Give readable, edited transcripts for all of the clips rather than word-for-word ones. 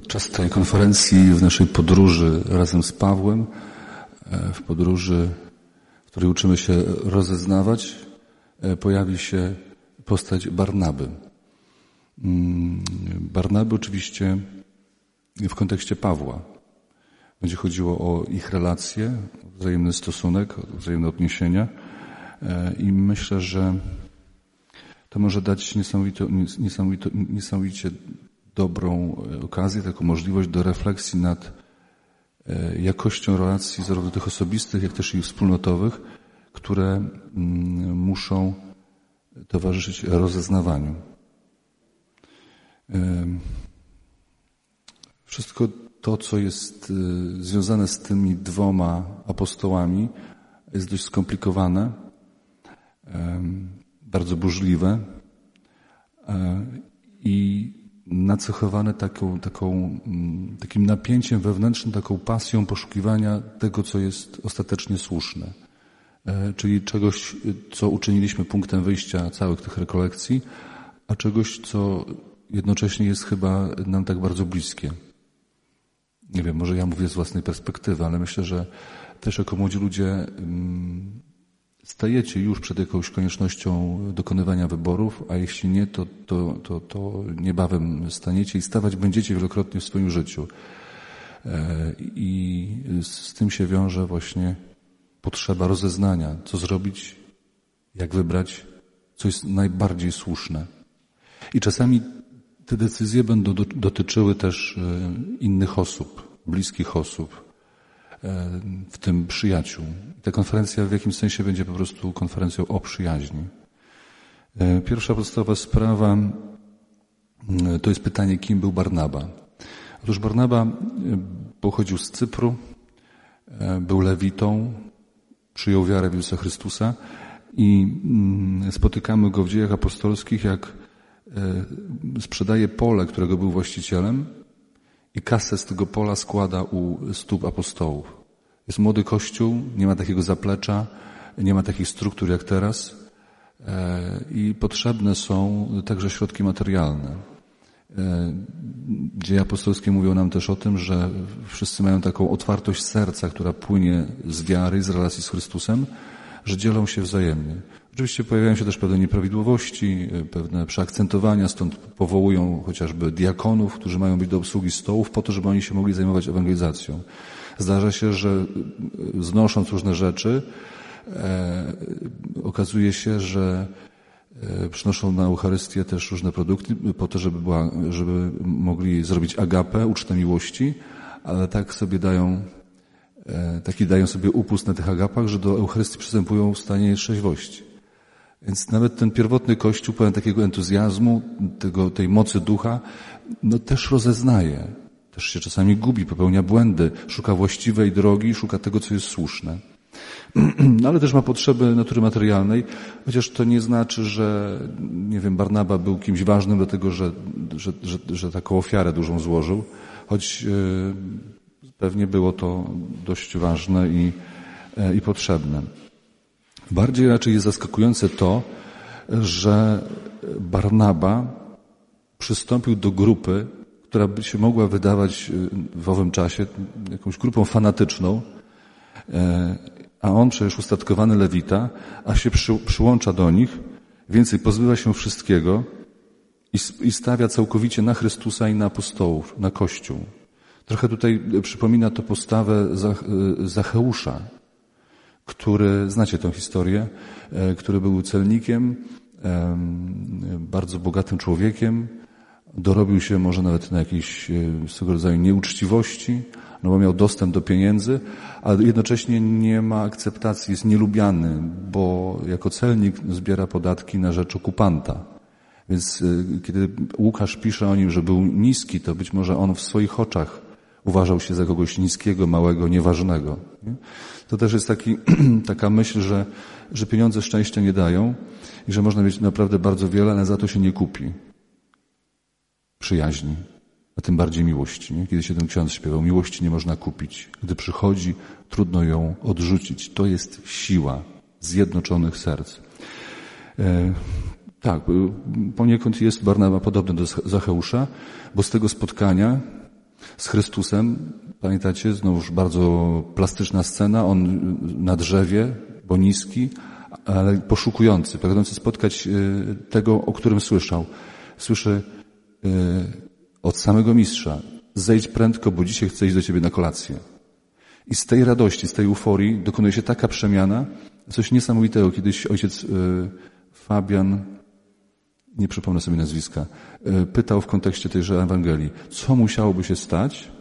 Podczas tej konferencji, w naszej podróży razem z Pawłem, w podróży, w której uczymy się rozeznawać, pojawi się postać Barnaby. Barnaby oczywiście w kontekście Pawła. Będzie chodziło o ich relacje, wzajemny stosunek, wzajemne odniesienia i myślę, że to może dać niesamowicie dobrą okazję, taką możliwość do refleksji nad jakością relacji zarówno tych osobistych, jak też i wspólnotowych, które muszą towarzyszyć rozeznawaniu. Wszystko to, co jest związane z tymi dwoma apostołami, jest dość skomplikowane, bardzo burzliwe i nacechowane takim napięciem wewnętrznym, taką pasją poszukiwania tego, co jest ostatecznie słuszne. Czyli czegoś, co uczyniliśmy punktem wyjścia całych tych rekolekcji, a czegoś, co jednocześnie jest chyba nam tak bardzo bliskie. Nie wiem, może ja mówię z własnej perspektywy, ale myślę, że też jako młodzi ludzie stajecie już przed jakąś koniecznością dokonywania wyborów, a jeśli nie, to niebawem staniecie i stawać będziecie wielokrotnie w swoim życiu. I z tym się wiąże właśnie potrzeba rozeznania, co zrobić, jak wybrać, co jest najbardziej słuszne. I czasami te decyzje będą dotyczyły też innych osób, bliskich osób, w tym przyjaciół. Ta konferencja w jakimś sensie będzie po prostu konferencją o przyjaźni. Pierwsza podstawowa sprawa to jest pytanie, kim był Barnaba. Otóż Barnaba pochodził z Cypru, był lewitą, przyjął wiarę w Jezusa Chrystusa i spotykamy go w Dziejach Apostolskich, jak sprzedaje pole, którego był właścicielem i kasę z tego pola składa u stóp apostołów. Jest młody kościół, nie ma takiego zaplecza, nie ma takich struktur jak teraz i potrzebne są także środki materialne. Dzieje apostolskie mówią nam też o tym, że wszyscy mają taką otwartość serca, która płynie z wiary, z relacji z Chrystusem, że dzielą się wzajemnie. Oczywiście pojawiają się też pewne nieprawidłowości, pewne przeakcentowania, stąd powołują chociażby diakonów, którzy mają być do obsługi stołów po to, żeby oni się mogli zajmować ewangelizacją. Zdarza się, że znosząc różne rzeczy, okazuje się, że przynoszą na Eucharystię też różne produkty po to, żeby mogli zrobić agapę, ucztę miłości, ale tak sobie dają sobie upust na tych agapach, że do Eucharystii przystępują w stanie trzeźwości. Więc nawet ten pierwotny Kościół, pełen takiego entuzjazmu, tej mocy ducha, też rozeznaje. Też się czasami gubi, popełnia błędy, szuka właściwej drogi, szuka tego, co jest słuszne. Ale też ma potrzeby natury materialnej, chociaż to nie znaczy, że, nie wiem, Barnaba był kimś ważnym, dlatego że taką ofiarę dużą złożył, choć pewnie było to dość ważne i potrzebne. Bardziej raczej jest zaskakujące to, że Barnaba przystąpił do grupy, która by się mogła wydawać w owym czasie jakąś grupą fanatyczną, a on przecież ustatkowany lewita, a się przyłącza do nich, więcej pozbywa się wszystkiego i stawia całkowicie na Chrystusa i na apostołów, na Kościół. Trochę tutaj przypomina to postawę Zacheusza, który, znacie tę historię, który był celnikiem, bardzo bogatym człowiekiem, dorobił się może nawet na jakiejś swego rodzaju nieuczciwości, no bo miał dostęp do pieniędzy, ale jednocześnie nie ma akceptacji, jest nielubiany, bo jako celnik zbiera podatki na rzecz okupanta. Więc kiedy Łukasz pisze o nim, że był niski, to być może on w swoich oczach uważał się za kogoś niskiego, małego, nieważnego. Nie? To też jest taka myśl, że pieniądze szczęścia nie dają i że można mieć naprawdę bardzo wiele, ale za to się nie kupi przyjaźni, a tym bardziej miłości. Nie? Kiedy się ten ksiądz śpiewał, miłości nie można kupić. Gdy przychodzi, trudno ją odrzucić. To jest siła zjednoczonych serc. Tak, poniekąd jest Barnaba podobny do Zacheusza, bo z tego spotkania z Chrystusem. Pamiętacie? Znowuż bardzo plastyczna scena. On na drzewie, bo niski, ale poszukujący, pragnący spotkać tego, o którym słyszał. Słyszy od samego mistrza: zejdź prędko, bo dzisiaj chcę iść do ciebie na kolację. I z tej radości, z tej euforii dokonuje się taka przemiana, coś niesamowitego. Kiedyś ojciec Fabian, nie przypomnę sobie nazwiska, pytał w kontekście tejże Ewangelii, co musiałoby się stać,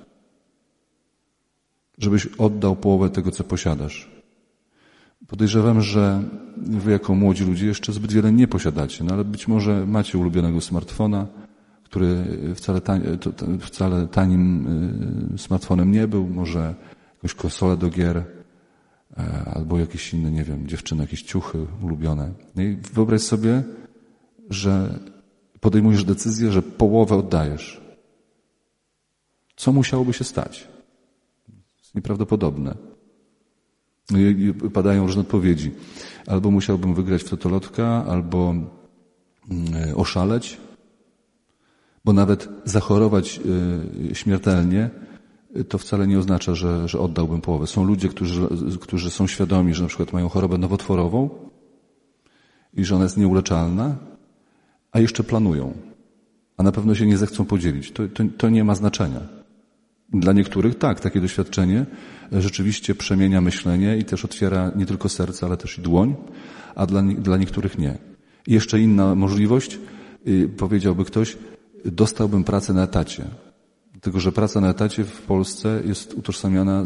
żebyś oddał połowę tego, co posiadasz. Podejrzewam, że wy jako młodzi ludzie jeszcze zbyt wiele nie posiadacie, no ale być może macie ulubionego smartfona, który wcale tanim smartfonem nie był, może jakąś konsolę do gier, albo jakieś inne, nie wiem, dziewczyny, jakieś ciuchy ulubione. No i wyobraź sobie, że podejmujesz decyzję, że połowę oddajesz. Co musiałoby się stać? Jest nieprawdopodobne. No i padają różne odpowiedzi. Albo musiałbym wygrać w totolotka, albo oszaleć, bo nawet zachorować śmiertelnie to wcale nie oznacza, że oddałbym połowę. Są ludzie, którzy są świadomi, że na przykład mają chorobę nowotworową i że ona jest nieuleczalna, a jeszcze planują, a na pewno się nie zechcą podzielić. To nie ma znaczenia. Dla niektórych tak, takie doświadczenie rzeczywiście przemienia myślenie i też otwiera nie tylko serce, ale też i dłoń, a dla niektórych nie. I jeszcze inna możliwość, powiedziałby ktoś, dostałbym pracę na etacie. Dlatego, że praca na etacie w Polsce jest utożsamiana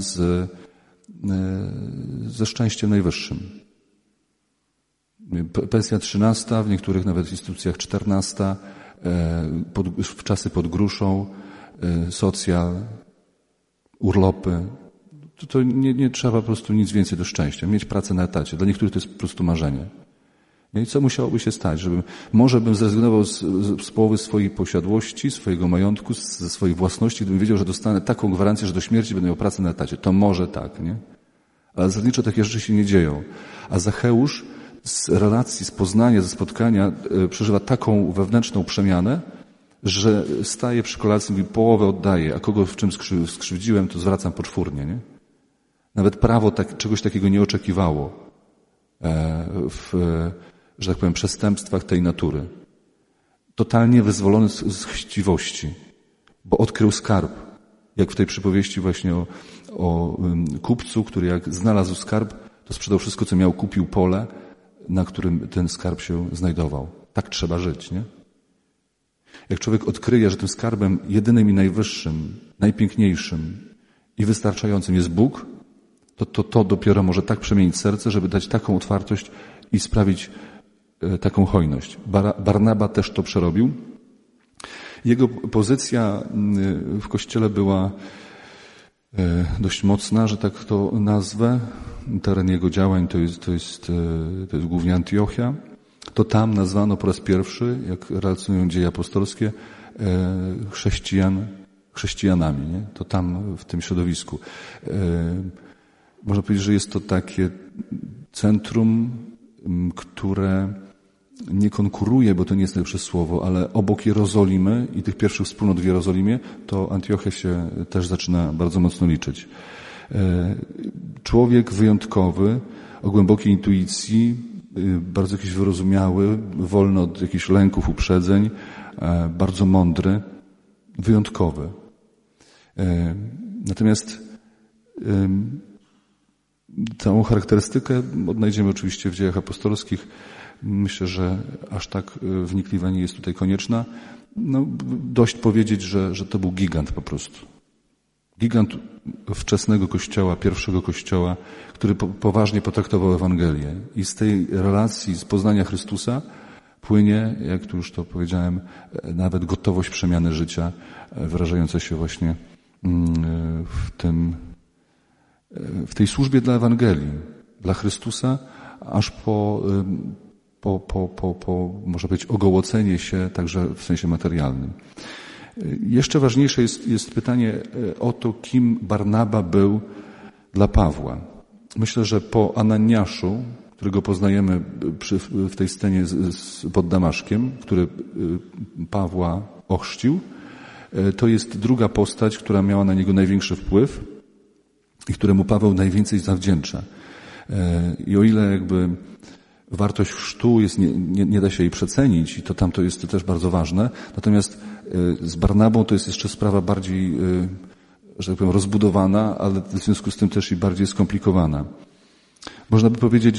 ze szczęściem najwyższym. Pensja 13, w niektórych nawet instytucjach 14, w czasy pod gruszą, socjal, urlopy. To nie trzeba po prostu nic więcej do szczęścia. Mieć pracę na etacie. Dla niektórych to jest po prostu marzenie. I co musiałoby się stać? Może bym zrezygnował z połowy swojej posiadłości, swojego majątku, ze swojej własności, gdybym wiedział, że dostanę taką gwarancję, że do śmierci będę miał pracę na etacie. To może tak, nie? Ale zasadniczo takie rzeczy się nie dzieją. A Zacheusz z relacji, z poznania, ze spotkania przeżywa taką wewnętrzną przemianę, że staje przy kolacji i mówi, połowę oddaję, a kogo w czym skrzywdziłem, to zwracam poczwórnie, nie? Nawet prawo czegoś takiego nie oczekiwało że tak powiem, przestępstwach tej natury. Totalnie wyzwolony z chciwości, bo odkrył skarb. Jak w tej przypowieści właśnie o kupcu, który jak znalazł skarb, to sprzedał wszystko, co miał, kupił pole, na którym ten skarb się znajdował. Tak trzeba żyć, nie? Jak człowiek odkryje, że tym skarbem jedynym i najwyższym, najpiękniejszym i wystarczającym jest Bóg, to dopiero może tak przemienić serce, żeby dać taką otwartość i sprawić taką hojność. Barnaba też to przerobił. Jego pozycja w Kościele była dość mocna, że tak to nazwę. Teren jego działań to jest głównie Antiochia. To tam nazwano po raz pierwszy, jak relacjonują dzieje apostolskie, chrześcijanami. Nie? To tam, w tym środowisku. Można powiedzieć, że jest to takie centrum, które nie konkuruje, bo to nie jest najlepsze słowo, ale obok Jerozolimy i tych pierwszych wspólnot w Jerozolimie, to Antiochia się też zaczyna bardzo mocno liczyć. Człowiek wyjątkowy, o głębokiej intuicji, bardzo jakiś wyrozumiały, wolny od jakichś lęków, uprzedzeń, bardzo mądry, wyjątkowy. Natomiast całą charakterystykę odnajdziemy oczywiście w dziejach apostolskich. Myślę, że aż tak wnikliwa nie jest tutaj konieczna. No, dość powiedzieć, że to był gigant po prostu. Gigant wczesnego Kościoła, pierwszego Kościoła, który poważnie potraktował Ewangelię. I z tej relacji, z poznania Chrystusa płynie, jak tu już to powiedziałem, nawet gotowość przemiany życia, wyrażająca się właśnie w tej służbie dla Ewangelii, dla Chrystusa, aż po można powiedzieć, ogołocenie się także w sensie materialnym. Jeszcze ważniejsze jest pytanie o to, kim Barnaba był dla Pawła. Myślę, że po Ananiaszu, którego poznajemy w tej scenie pod Damaszkiem, który Pawła ochrzcił, to jest druga postać, która miała na niego największy wpływ i któremu Paweł najwięcej zawdzięcza. I o ile jakby wartość chrztu jest, nie da się jej przecenić i to jest też bardzo ważne, natomiast z Barnabą to jest jeszcze sprawa bardziej, że tak powiem, rozbudowana, ale w związku z tym też i bardziej skomplikowana. Można by powiedzieć,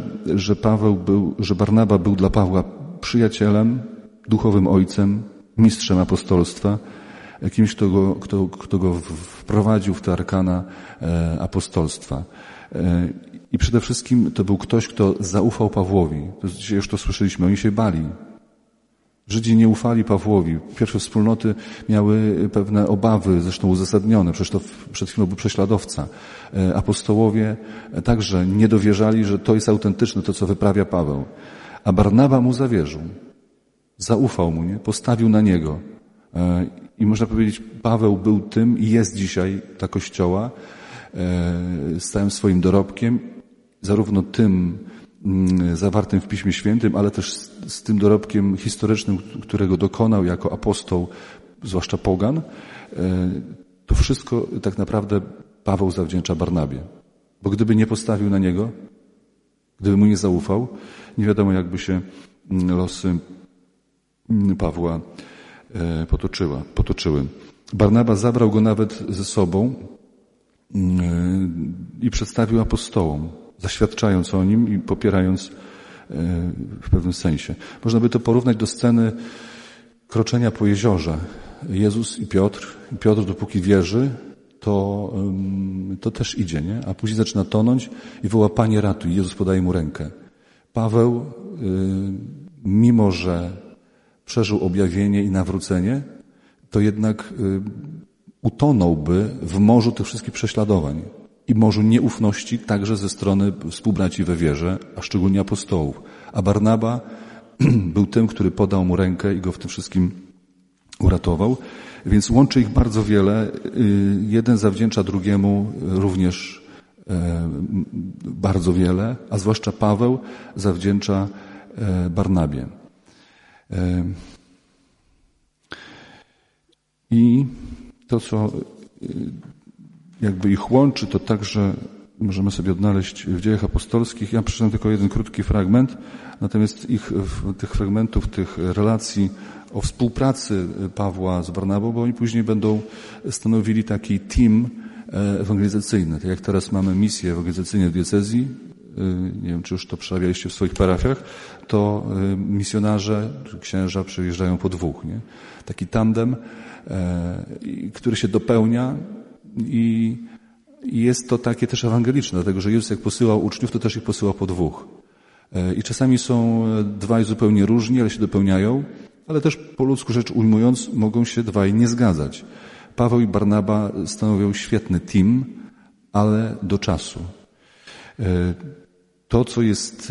że Barnaba był dla Pawła przyjacielem, duchowym ojcem, mistrzem apostolstwa, kimś, kto go wprowadził w te arkana apostolstwa. I przede wszystkim to był ktoś, kto zaufał Pawłowi. Dzisiaj już to słyszeliśmy, oni się bali. Żydzi nie ufali Pawłowi. Pierwsze wspólnoty miały pewne obawy, zresztą uzasadnione. Przecież to przed chwilą był prześladowca. Apostołowie także nie dowierzali, że to jest autentyczne, to co wyprawia Paweł. A Barnaba mu zawierzył. Zaufał mu, nie? Postawił na niego. I można powiedzieć, Paweł był tym i jest dzisiaj dla Kościoła z całym swoim dorobkiem, zarówno tym zawartym w Piśmie Świętym, ale też z tym dorobkiem historycznym, którego dokonał jako apostoł, zwłaszcza pogan. To wszystko tak naprawdę Paweł zawdzięcza Barnabie. Bo gdyby nie postawił na niego, gdyby mu nie zaufał, nie wiadomo, jakby się losy Pawła potoczyły. Barnaba zabrał go nawet ze sobą i przedstawił apostołom, zaświadczając o nim i popierając w pewnym sensie. Można by to porównać do sceny kroczenia po jeziorze. Jezus i Piotr. Piotr dopóki wierzy, to też idzie, nie? A później zaczyna tonąć i woła: Panie, ratuj. Jezus podaje mu rękę. Paweł, mimo że przeżył objawienie i nawrócenie, to jednak utonąłby w morzu tych wszystkich prześladowań i morzu nieufności także ze strony współbraci we wierze, a szczególnie apostołów. A Barnaba był tym, który podał mu rękę i go w tym wszystkim uratował. Więc łączy ich bardzo wiele. Jeden zawdzięcza drugiemu również bardzo wiele, a zwłaszcza Paweł zawdzięcza Barnabie. I to, co jakby ich łączy, to także możemy sobie odnaleźć w Dziejach Apostolskich. Ja przeczytam tylko jeden krótki fragment, natomiast tych fragmentów, tych relacji o współpracy Pawła z Barnabą, bo oni później będą stanowili taki team ewangelizacyjny. Tak jak teraz mamy misje ewangelizacyjne w diecezji, nie wiem, czy już to przerabialiście w swoich parafiach, to misjonarze, czy księża przyjeżdżają po dwóch, nie? Taki tandem, który się dopełnia i jest to takie też ewangeliczne, dlatego że Jezus jak posyłał uczniów, to też ich posyłał po dwóch. I czasami są dwaj zupełnie różni, ale się dopełniają, ale też po ludzku rzecz ujmując, mogą się dwaj nie zgadzać. Paweł i Barnaba stanowią świetny team, ale do czasu. To, co jest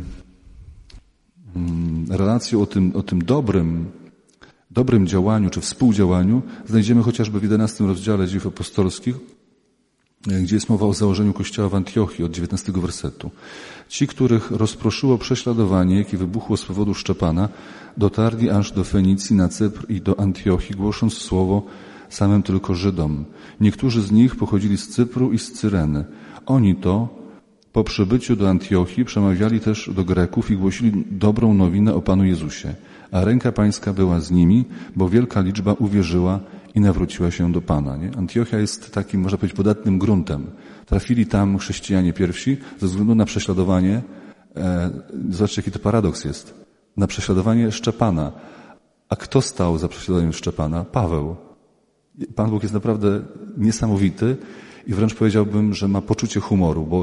relacją o tym dobrym działaniu czy współdziałaniu, znajdziemy chociażby w 11 rozdziale Dziejów Apostolskich, gdzie jest mowa o założeniu kościoła w Antiochii od 19 wersetu. Ci, których rozproszyło prześladowanie, jakie wybuchło z powodu Szczepana, dotarli aż do Fenicji, na Cypr i do Antiochii, głosząc słowo samym tylko Żydom. Niektórzy z nich pochodzili z Cypru i z Cyreny. Oni to po przybyciu do Antiochii przemawiali też do Greków i głosili dobrą nowinę o Panu Jezusie. A ręka Pańska była z nimi, bo wielka liczba uwierzyła i nawróciła się do Pana. Nie? Antiochia jest takim, można powiedzieć, podatnym gruntem. Trafili tam chrześcijanie pierwsi ze względu na prześladowanie. Zobaczcie, jaki to paradoks jest. Na prześladowanie Szczepana. A kto stał za prześladowaniem Szczepana? Paweł. Pan Bóg jest naprawdę niesamowity i wręcz powiedziałbym, że ma poczucie humoru, bo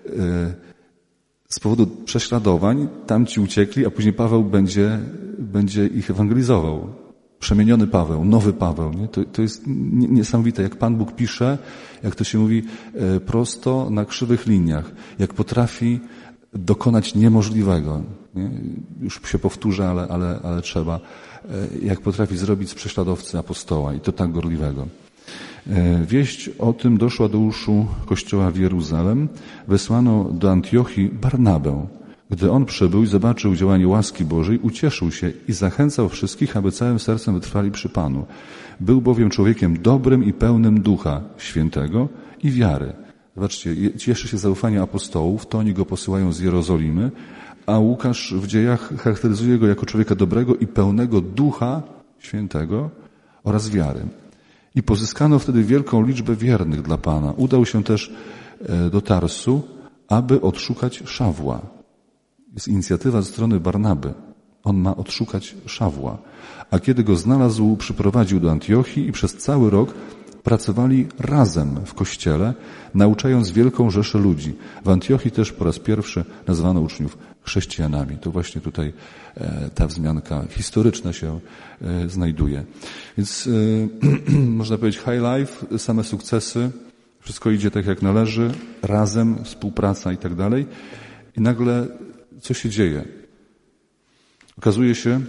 z powodu prześladowań tamci uciekli, a później Paweł będzie ich ewangelizował. Przemieniony Paweł, nowy Paweł. Nie? To jest niesamowite, jak Pan Bóg pisze, jak to się mówi, prosto na krzywych liniach, jak potrafi dokonać niemożliwego. Nie? Już się powtórzę, ale trzeba. Jak potrafi zrobić z prześladowcy apostoła i to tak gorliwego. Wieść o tym doszła do uszu Kościoła w Jeruzalem. Wysłano do Antiochii Barnabę, Gdy on przybył i zobaczył działanie łaski Bożej, ucieszył się i zachęcał wszystkich, aby całym sercem wytrwali przy Panu. Był bowiem człowiekiem dobrym i pełnym Ducha Świętego i wiary. Zobaczcie, cieszy się zaufanie apostołów, to oni go posyłają z Jerozolimy, a Łukasz w dziejach charakteryzuje go jako człowieka dobrego i pełnego Ducha Świętego oraz wiary. I pozyskano wtedy wielką liczbę wiernych dla Pana. Udał się też do Tarsu, aby odszukać Szawła. Jest inicjatywa ze strony Barnaby. On ma odszukać Szawła. A kiedy go znalazł, przyprowadził do Antiochii i przez cały rok pracowali razem w kościele, nauczając wielką rzeszę ludzi. W Antiochii też po raz pierwszy nazwano uczniów chrześcijanami. To właśnie tutaj ta wzmianka historyczna się znajduje. Więc można powiedzieć high life, same sukcesy, wszystko idzie tak jak należy, razem, współpraca i tak dalej. I nagle co się dzieje? Okazuje się,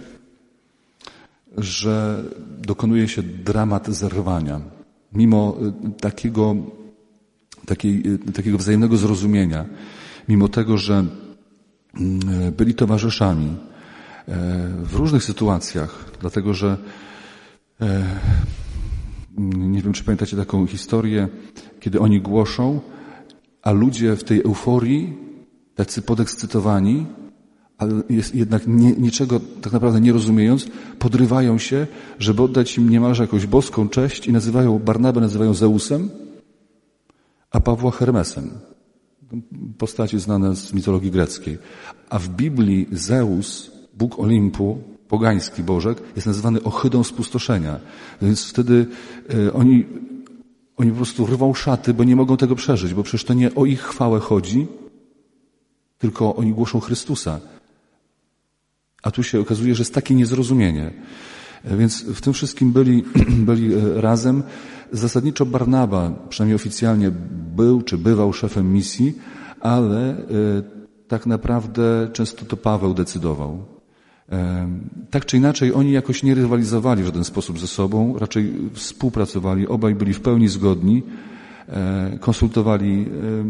że dokonuje się dramat zerwania. Mimo takiego wzajemnego zrozumienia, mimo tego, że byli towarzyszami w różnych sytuacjach, dlatego że nie wiem, czy pamiętacie taką historię, kiedy oni głoszą, a ludzie w tej euforii, tacy podekscytowani, ale jednak niczego tak naprawdę nie rozumiejąc, podrywają się, żeby oddać im niemalże jakąś boską cześć i Barnabę nazywają Zeusem, a Pawła Hermesem. Postacie znane z mitologii greckiej. A w Biblii Zeus, Bóg Olimpu, pogański bożek, jest nazywany ohydą spustoszenia. Więc wtedy oni po prostu rwą szaty, bo nie mogą tego przeżyć, bo przecież to nie o ich chwałę chodzi, tylko oni głoszą Chrystusa. A tu się okazuje, że jest takie niezrozumienie. Więc w tym wszystkim byli razem. Zasadniczo Barnaba, przynajmniej oficjalnie, był czy bywał szefem misji, ale tak naprawdę często to Paweł decydował. Tak czy inaczej, oni jakoś nie rywalizowali w żaden sposób ze sobą, raczej współpracowali, obaj byli w pełni zgodni, konsultowali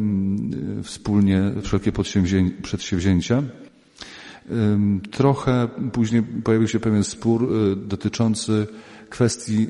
wspólnie wszelkie przedsięwzięcia. Trochę później pojawił się pewien spór dotyczący kwestii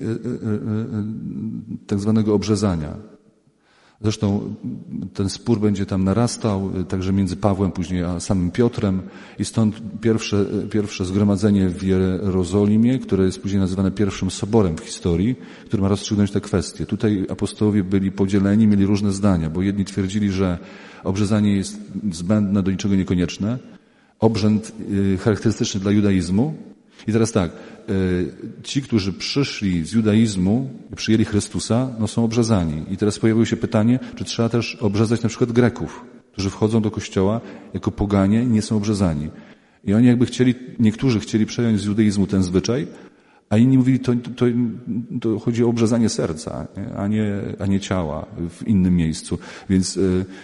tak zwanego obrzezania. Zresztą ten spór będzie tam narastał, także między Pawłem później a samym Piotrem i stąd pierwsze zgromadzenie w Jerozolimie, które jest później nazywane pierwszym soborem w historii, który ma rozstrzygnąć te kwestie. Tutaj apostołowie byli podzieleni, mieli różne zdania, bo jedni twierdzili, że obrzezanie jest zbędne, do niczego niekonieczne, obrzęd charakterystyczny dla judaizmu. I teraz tak, ci, którzy przyszli z judaizmu i przyjęli Chrystusa, są obrzezani. I teraz pojawiło się pytanie, czy trzeba też obrzezać na przykład Greków, którzy wchodzą do kościoła jako poganie i nie są obrzezani. I oni niektórzy chcieli przejąć z judaizmu ten zwyczaj, a inni mówili, to chodzi o obrzezanie serca, a nie ciała w innym miejscu. Więc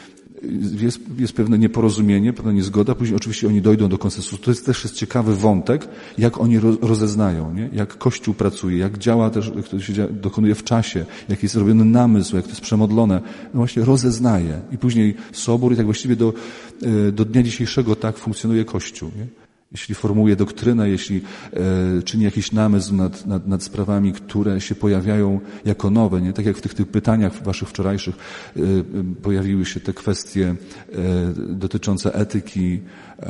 jest pewne nieporozumienie, pewna niezgoda, później oczywiście oni dojdą do konsensusu. To też jest ciekawy wątek, jak oni rozeznają, nie? Jak Kościół pracuje, jak działa też, jak to się dokonuje w czasie, jak jest robiony namysł, jak to jest przemodlone. No właśnie rozeznaje. I później sobór i tak właściwie do dnia dzisiejszego tak funkcjonuje Kościół, nie? Jeśli formułuje doktrynę, jeśli czyni jakiś namysł nad sprawami, które się pojawiają jako nowe, nie? Tak jak w tych pytaniach waszych wczorajszych pojawiły się te kwestie dotyczące etyki,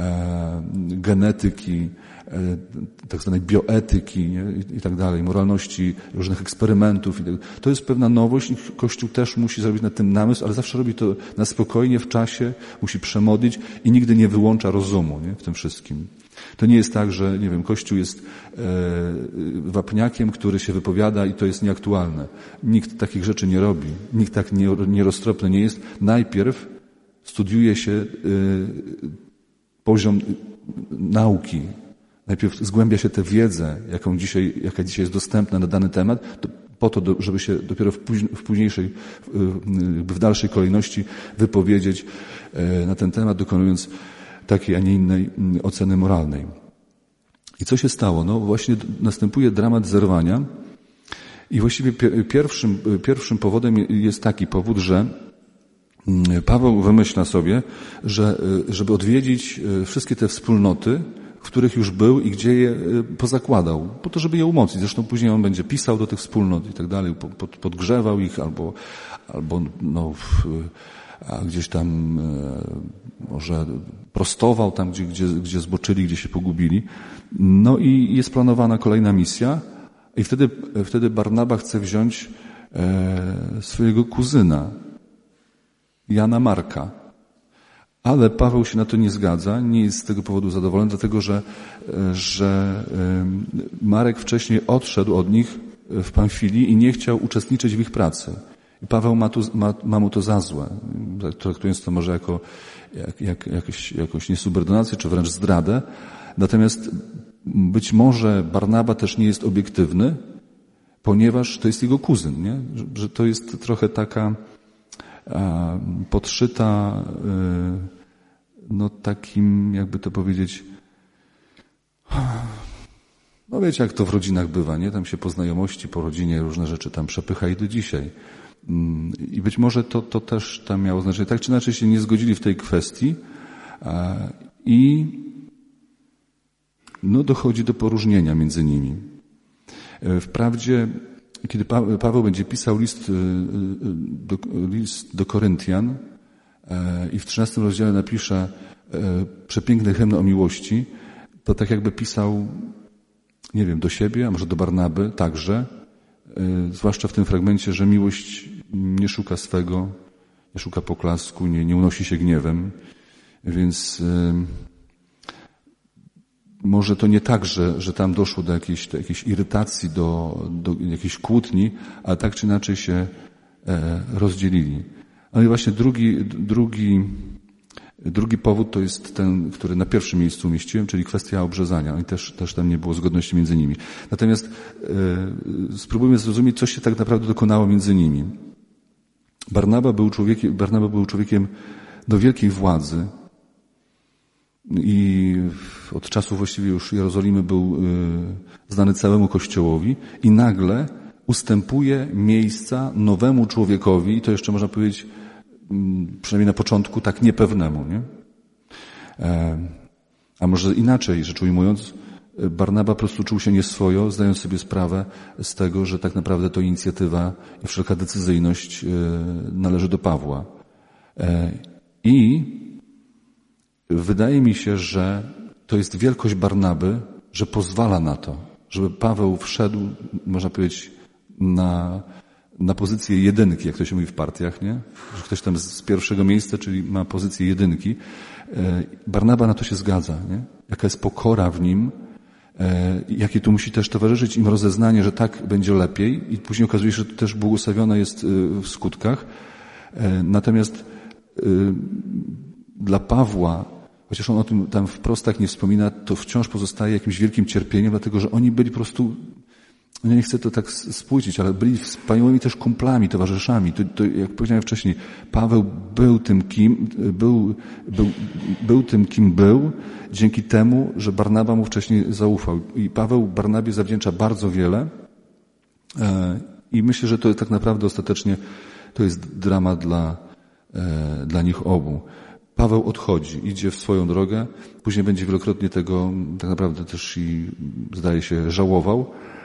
genetyki, tak zwanej bioetyki, nie? I tak dalej, moralności, różnych eksperymentów. To jest pewna nowość i Kościół też musi zrobić nad tym namysł, ale zawsze robi to na spokojnie, w czasie, musi przemodlić i nigdy nie wyłącza rozumu, nie? W tym wszystkim. To nie jest tak, że, nie wiem, Kościół jest wapniakiem, który się wypowiada i to jest nieaktualne. Nikt takich rzeczy nie robi. Nikt tak nieroztropny nie jest. Najpierw studiuje się poziom nauki. Najpierw zgłębia się tę wiedzę, jaka dzisiaj jest dostępna na dany temat, po to, żeby się dopiero w dalszej kolejności wypowiedzieć na ten temat, dokonując takiej, a nie innej oceny moralnej. I co się stało? No właśnie następuje dramat zerwania i właściwie pierwszym powodem jest taki powód, że Paweł wymyśla sobie, że żeby odwiedzić wszystkie te wspólnoty, w których już był i gdzie je pozakładał, po to, żeby je umocnić. Zresztą później on będzie pisał do tych wspólnot i tak dalej, podgrzewał ich albo a gdzieś tam może prostował tam, gdzie zboczyli, gdzie się pogubili. No i jest planowana kolejna misja i wtedy Barnaba chce wziąć swojego kuzyna, Jana Marka. Ale Paweł się na to nie zgadza, nie jest z tego powodu zadowolony, dlatego że Marek wcześniej odszedł od nich w Pamfilii i nie chciał uczestniczyć w ich pracy. I Paweł ma mu to za złe, traktując to może jako jakąś niesubordynację, czy wręcz zdradę. Natomiast być może Barnaba też nie jest obiektywny, ponieważ to jest jego kuzyn, nie? Że to jest trochę taka podszyta takim, jakby to powiedzieć, no wiecie, jak to w rodzinach bywa, nie? Tam się po znajomości, po rodzinie różne rzeczy tam przepycha i do dzisiaj. I być może to też tam miało znaczenie. Tak czy inaczej się nie zgodzili w tej kwestii i dochodzi do poróżnienia między nimi. Wprawdzie, kiedy Paweł będzie pisał list do Koryntian i w 13 rozdziale napisze przepiękny hymn o miłości, to tak jakby pisał, nie wiem, do siebie, a może do Barnaby także, zwłaszcza w tym fragmencie, że miłość nie szuka swego, nie szuka poklasku, nie unosi się gniewem, więc może to nie tak, że tam doszło do jakiejś irytacji, do jakiejś kłótni, ale tak czy inaczej się rozdzielili. No i właśnie drugi powód to jest ten, który na pierwszym miejscu umieściłem, czyli kwestia obrzezania. I też tam nie było zgodności między nimi. Natomiast spróbujmy zrozumieć, co się tak naprawdę dokonało między nimi. Barnaba był człowiekiem do wielkiej władzy i od czasu właściwie już Jerozolimy był znany całemu Kościołowi i nagle ustępuje miejsca nowemu człowiekowi i to jeszcze można powiedzieć, przynajmniej na początku, tak niepewnemu, nie? A może inaczej rzecz ujmując, Barnaba po prostu czuł się nieswojo, zdając sobie sprawę z tego, że tak naprawdę to inicjatywa i wszelka decyzyjność należy do Pawła. I wydaje mi się, że to jest wielkość Barnaby, że pozwala na to, żeby Paweł wszedł, można powiedzieć, na pozycję jedynki, jak to się mówi w partiach, nie? Że ktoś tam z pierwszego miejsca, czyli ma pozycję jedynki. Barnaba na to się zgadza, nie? Jaka jest pokora w nim, jakie tu musi też towarzyszyć im rozeznanie, że tak będzie lepiej i później okazuje się, że to też błogosławione jest w skutkach. Natomiast dla Pawła, chociaż on o tym tam wprost tak nie wspomina, to wciąż pozostaje jakimś wielkim cierpieniem, dlatego że oni byli po prostu, nie chcę to tak spłucić, ale byli wspaniałymi też kumplami, towarzyszami. To jak powiedziałem wcześniej, Paweł był tym, kim był, dzięki temu, że Barnaba mu wcześniej zaufał. I Paweł Barnabie zawdzięcza bardzo wiele i myślę, że to tak naprawdę ostatecznie to jest dramat dla nich obu. Paweł odchodzi, idzie w swoją drogę, później będzie wielokrotnie tego tak naprawdę też i zdaje się żałował,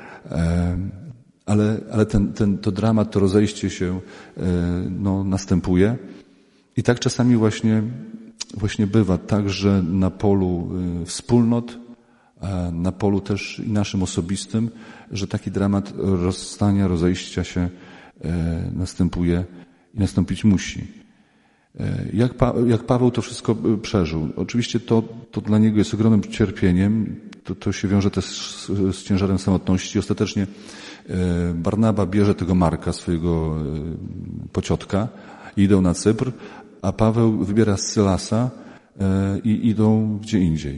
ale to dramat, to rozejście się następuje i tak czasami właśnie bywa tak, że na polu wspólnot, na polu też i naszym osobistym, że taki dramat rozstania, rozejścia się następuje i nastąpić musi. Jak Paweł to wszystko przeżył? Oczywiście to dla niego jest ogromnym cierpieniem, to się wiąże też z ciężarem samotności. Ostatecznie Barnaba bierze tego Marka, swojego pociotka i idą na Cypr, a Paweł wybiera Sylasa i idą gdzie indziej.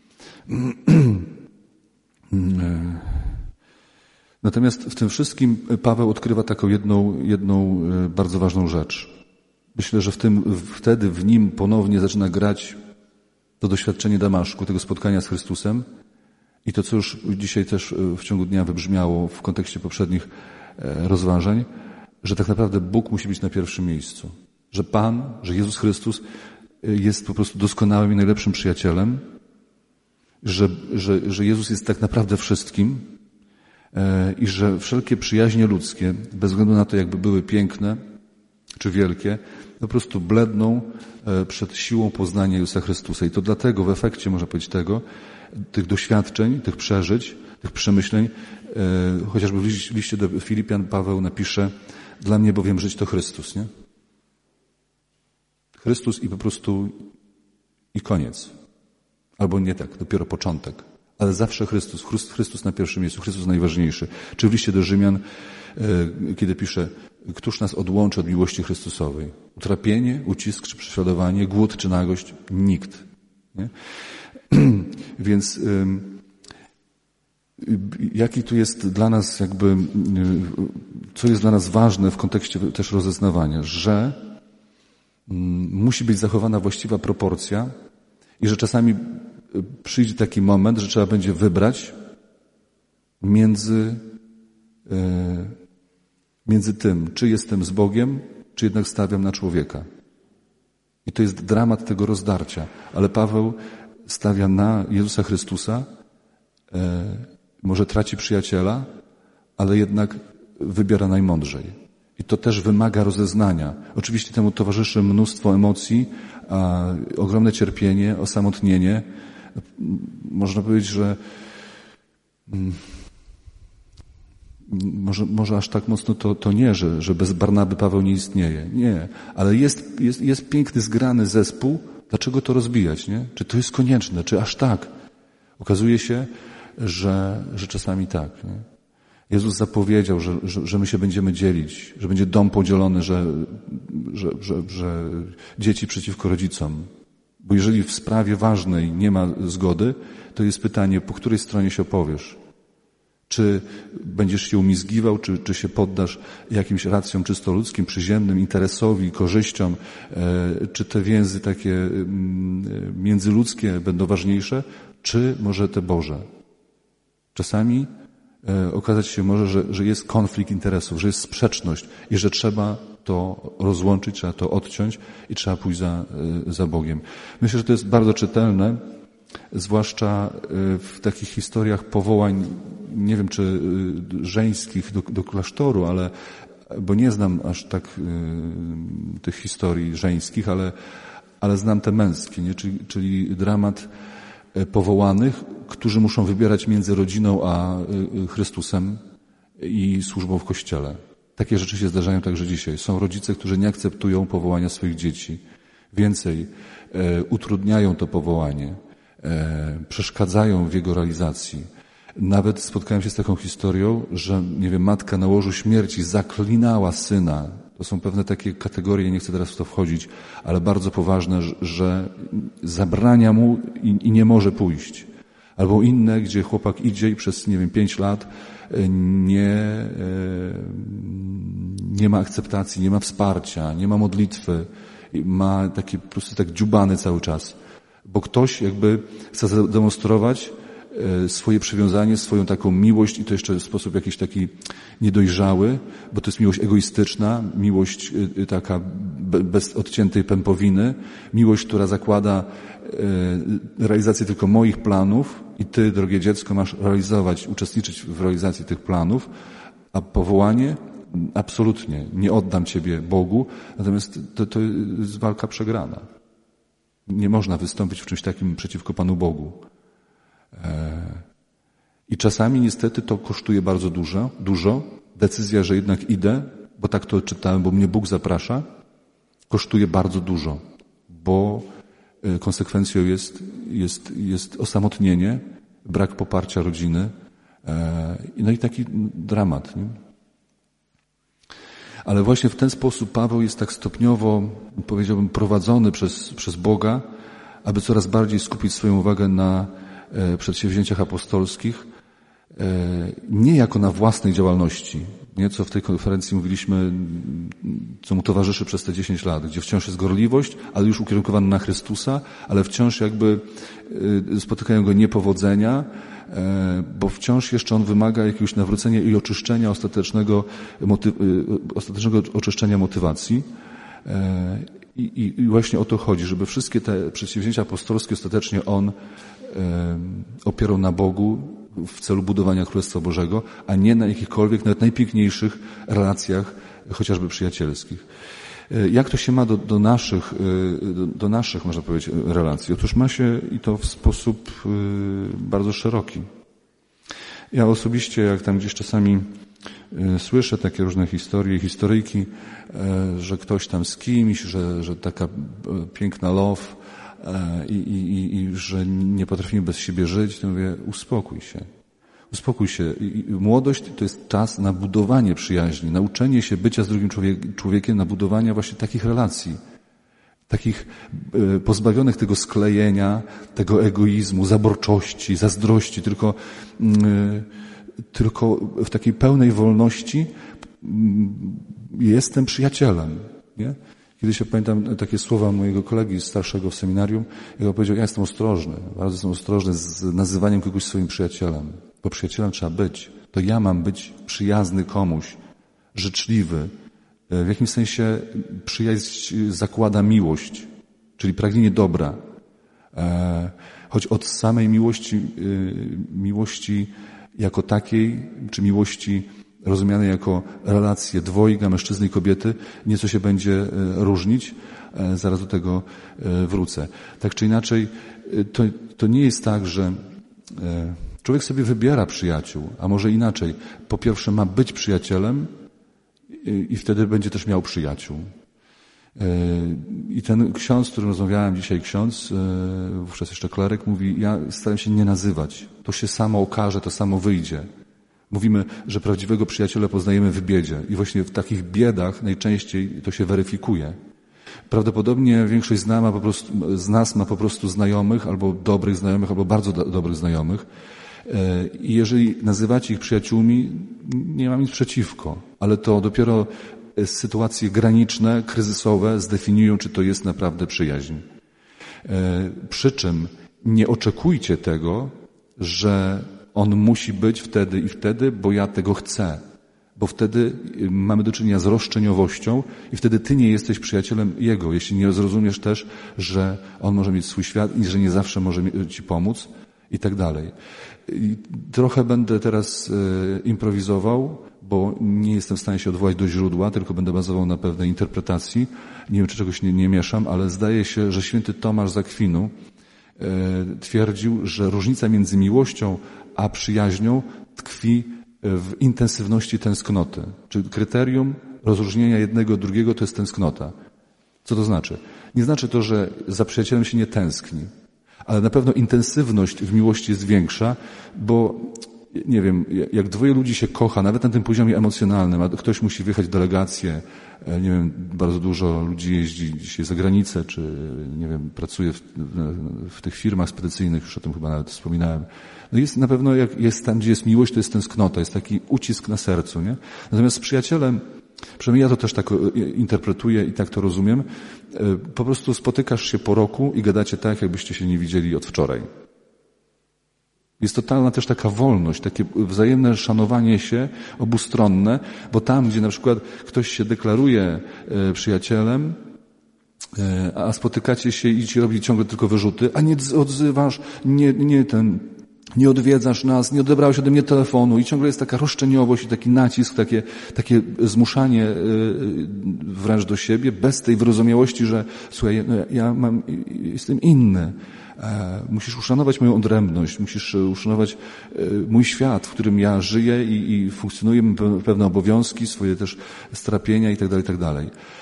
Natomiast w tym wszystkim Paweł odkrywa taką jedną bardzo ważną rzecz. Myślę, że wtedy w nim ponownie zaczyna grać to doświadczenie Damaszku, tego spotkania z Chrystusem i to, co już dzisiaj też w ciągu dnia wybrzmiało w kontekście poprzednich rozważań, że tak naprawdę Bóg musi być na pierwszym miejscu. że Pan, że Jezus Chrystus jest po prostu doskonałym i najlepszym przyjacielem, że Jezus jest tak naprawdę wszystkim i że wszelkie przyjaźnie ludzkie, bez względu na to, jakby były piękne czy wielkie, po prostu bledną przed siłą poznania Jezusa Chrystusa. I to dlatego w efekcie, można powiedzieć, tych doświadczeń, tych przeżyć, tych przemyśleń, chociażby w liście do Filipian Paweł napisze: dla mnie bowiem żyć to Chrystus, nie? Chrystus i po prostu i koniec. Albo nie tak, dopiero początek. Ale zawsze Chrystus. Chrystus na pierwszym miejscu, Chrystus najważniejszy. Czy w liście do Rzymian, kiedy pisze: któż nas odłączy od miłości Chrystusowej? Utrapienie, ucisk czy prześladowanie, głód czy nagość? Nikt. Nie? Więc jaki tu jest dla nas jakby, co jest dla nas ważne w kontekście też rozeznawania, że musi być zachowana właściwa proporcja i że czasami przyjdzie taki moment, że trzeba będzie wybrać między tym, czy jestem z Bogiem, czy jednak stawiam na człowieka. I to jest dramat tego rozdarcia. Ale Paweł stawia na Jezusa Chrystusa, może traci przyjaciela, ale jednak wybiera najmądrzej. I to też wymaga rozeznania. Oczywiście temu towarzyszy mnóstwo emocji, ogromne cierpienie, osamotnienie. Można powiedzieć, że może aż tak mocno to nie, że bez Barnaby Paweł nie istnieje. Nie, ale jest piękny, zgrany zespół. Dlaczego to rozbijać, nie? Czy to jest konieczne? Czy aż tak? Okazuje się, że czasami tak. Nie? Jezus zapowiedział, że my się będziemy dzielić, że będzie dom podzielony, że dzieci przeciwko rodzicom. Bo jeżeli w sprawie ważnej nie ma zgody, to jest pytanie, po której stronie się opowiesz? Czy będziesz się umizgiwał, czy się poddasz jakimś racjom czysto ludzkim, przyziemnym, interesowi, korzyściom, czy te więzy takie międzyludzkie będą ważniejsze, czy może te Boże? Czasami okazać się może, że jest konflikt interesów, że jest sprzeczność i że trzeba to rozłączyć, trzeba to odciąć i trzeba pójść za Bogiem. Myślę, że to jest bardzo czytelne, zwłaszcza w takich historiach powołań, nie wiem czy żeńskich do klasztoru, bo nie znam aż tak tych historii żeńskich, ale znam te męskie, nie? Czyli dramat powołanych, którzy muszą wybierać między rodziną a Chrystusem i służbą w Kościele. Takie rzeczy się zdarzają także dzisiaj. Są rodzice, którzy nie akceptują powołania swoich dzieci. Więcej, utrudniają to powołanie, przeszkadzają w jego realizacji. Nawet spotkałem się z taką historią, że, nie wiem, matka na łożu śmierci zaklinała syna. To są pewne takie kategorie, nie chcę teraz w to wchodzić, ale bardzo poważne, że zabrania mu i nie może pójść. Albo inne, gdzie chłopak idzie i przez, 5 lat nie ma akceptacji, nie ma wsparcia, nie ma modlitwy, ma taki po prostu tak dziubany cały czas. Bo ktoś jakby chce zademonstrować swoje przywiązanie, swoją taką miłość i to jeszcze w sposób jakiś taki niedojrzały, bo to jest miłość egoistyczna, miłość taka bez odciętej pępowiny, miłość, która zakłada realizację tylko moich planów i ty, drogie dziecko, masz realizować, uczestniczyć w realizacji tych planów, a powołanie absolutnie nie oddam ciebie Bogu, natomiast to jest walka przegrana. Nie można wystąpić w czymś takim przeciwko Panu Bogu. I czasami niestety to kosztuje bardzo dużo. Decyzja, że jednak idę, bo tak to czytałem, bo mnie Bóg zaprasza, kosztuje bardzo dużo, bo konsekwencją jest osamotnienie, brak poparcia rodziny, no i taki dramat. Nie? Ale właśnie w ten sposób Paweł jest tak stopniowo, powiedziałbym, prowadzony przez Boga, aby coraz bardziej skupić swoją uwagę na przedsięwzięciach apostolskich, nie jako na własnej działalności, nie? Co w tej konferencji mówiliśmy, co mu towarzyszy przez te 10 lat, gdzie wciąż jest gorliwość, ale już ukierunkowana na Chrystusa, ale wciąż jakby spotykają go niepowodzenia, bo wciąż jeszcze on wymaga jakiegoś nawrócenia i oczyszczenia, ostatecznego oczyszczenia motywacji. I właśnie o to chodzi, żeby wszystkie te przedsięwzięcia apostolskie ostatecznie on opierał na Bogu w celu budowania Królestwa Bożego, a nie na jakichkolwiek, nawet najpiękniejszych relacjach, chociażby przyjacielskich. Jak to się ma do naszych, można powiedzieć, relacji? Otóż ma się i to w sposób bardzo szeroki. Ja osobiście, jak tam gdzieś czasami słyszę takie różne historie, historyjki, że ktoś tam z kimś, że taka piękna love i że nie potrafimy bez siebie żyć, to mówię, uspokój się. Uspokój się. Młodość to jest czas na budowanie przyjaźni, nauczenie się bycia z drugim człowiekiem, na budowanie właśnie takich relacji, takich pozbawionych tego sklejenia, tego egoizmu, zaborczości, zazdrości, tylko w takiej pełnej wolności jestem przyjacielem. Nie? Kiedyś ja pamiętam takie słowa mojego kolegi starszego w seminarium, jak on powiedział, ja jestem ostrożny, bardzo jestem ostrożny z nazywaniem kogoś swoim przyjacielem, bo przyjacielem trzeba być. To ja mam być przyjazny komuś, życzliwy. W jakimś sensie przyjaźń zakłada miłość, czyli pragnienie dobra. Choć od samej miłości jako takiej, czy miłości rozumianej jako relacje dwojga, mężczyzny i kobiety, nieco się będzie różnić. Zaraz do tego wrócę. Tak czy inaczej, to nie jest tak, że człowiek sobie wybiera przyjaciół, a może inaczej. Po pierwsze ma być przyjacielem i wtedy będzie też miał przyjaciół. I ten ksiądz, z którym rozmawiałem dzisiaj, wówczas jeszcze kleryk, mówi, ja staram się nie nazywać. To się samo okaże, to samo wyjdzie. Mówimy, że prawdziwego przyjaciela poznajemy w biedzie i właśnie w takich biedach najczęściej to się weryfikuje. Prawdopodobnie większość z nas ma po prostu znajomych, albo dobrych znajomych, albo bardzo dobrych znajomych. I jeżeli nazywacie ich przyjaciółmi, nie mam nic przeciwko, ale to dopiero sytuacje graniczne, kryzysowe zdefiniują, czy to jest naprawdę przyjaźń. Przy czym nie oczekujcie tego, że on musi być wtedy i wtedy, bo ja tego chcę. Bo wtedy mamy do czynienia z roszczeniowością i wtedy ty nie jesteś przyjacielem jego, jeśli nie zrozumiesz też, że on może mieć swój świat i że nie zawsze może ci pomóc i tak dalej. Trochę będę teraz improwizował, bo nie jestem w stanie się odwołać do źródła, tylko będę bazował na pewnej interpretacji. Nie wiem, czy czegoś nie mieszam, ale zdaje się, że święty Tomasz z Akwinu twierdził, że różnica między miłością a przyjaźnią tkwi w intensywności tęsknoty. Czyli kryterium rozróżnienia jednego od drugiego to jest tęsknota. Co to znaczy? Nie znaczy to, że za przyjacielem się nie tęskni, ale na pewno intensywność w miłości jest większa, bo nie wiem, jak dwoje ludzi się kocha, nawet na tym poziomie emocjonalnym, a ktoś musi wyjechać w delegację, nie wiem, bardzo dużo ludzi jeździ dzisiaj za granicę, czy nie wiem, pracuje w tych firmach spedycyjnych, już o tym chyba nawet wspominałem. No jest na pewno, jak jest tam, gdzie jest miłość, to jest tęsknota, jest taki ucisk na sercu, nie? Natomiast z przyjacielem, przynajmniej ja to też tak interpretuję i tak to rozumiem, po prostu spotykasz się po roku i gadacie tak, jakbyście się nie widzieli od wczoraj. Jest totalna też taka wolność, takie wzajemne szanowanie się obustronne, bo tam, gdzie na przykład ktoś się deklaruje przyjacielem, a spotykacie się i ci robi ciągle tylko wyrzuty, a nie odzywasz, nie odwiedzasz nas, nie odebrałeś ode mnie telefonu i ciągle jest taka roszczeniowość i taki nacisk, takie zmuszanie wręcz do siebie, bez tej wyrozumiałości, że słuchaj, jestem inny. Musisz uszanować moją odrębność, musisz uszanować mój świat, w którym ja żyję i funkcjonuję, pewne obowiązki, swoje też strapienia itd., itd.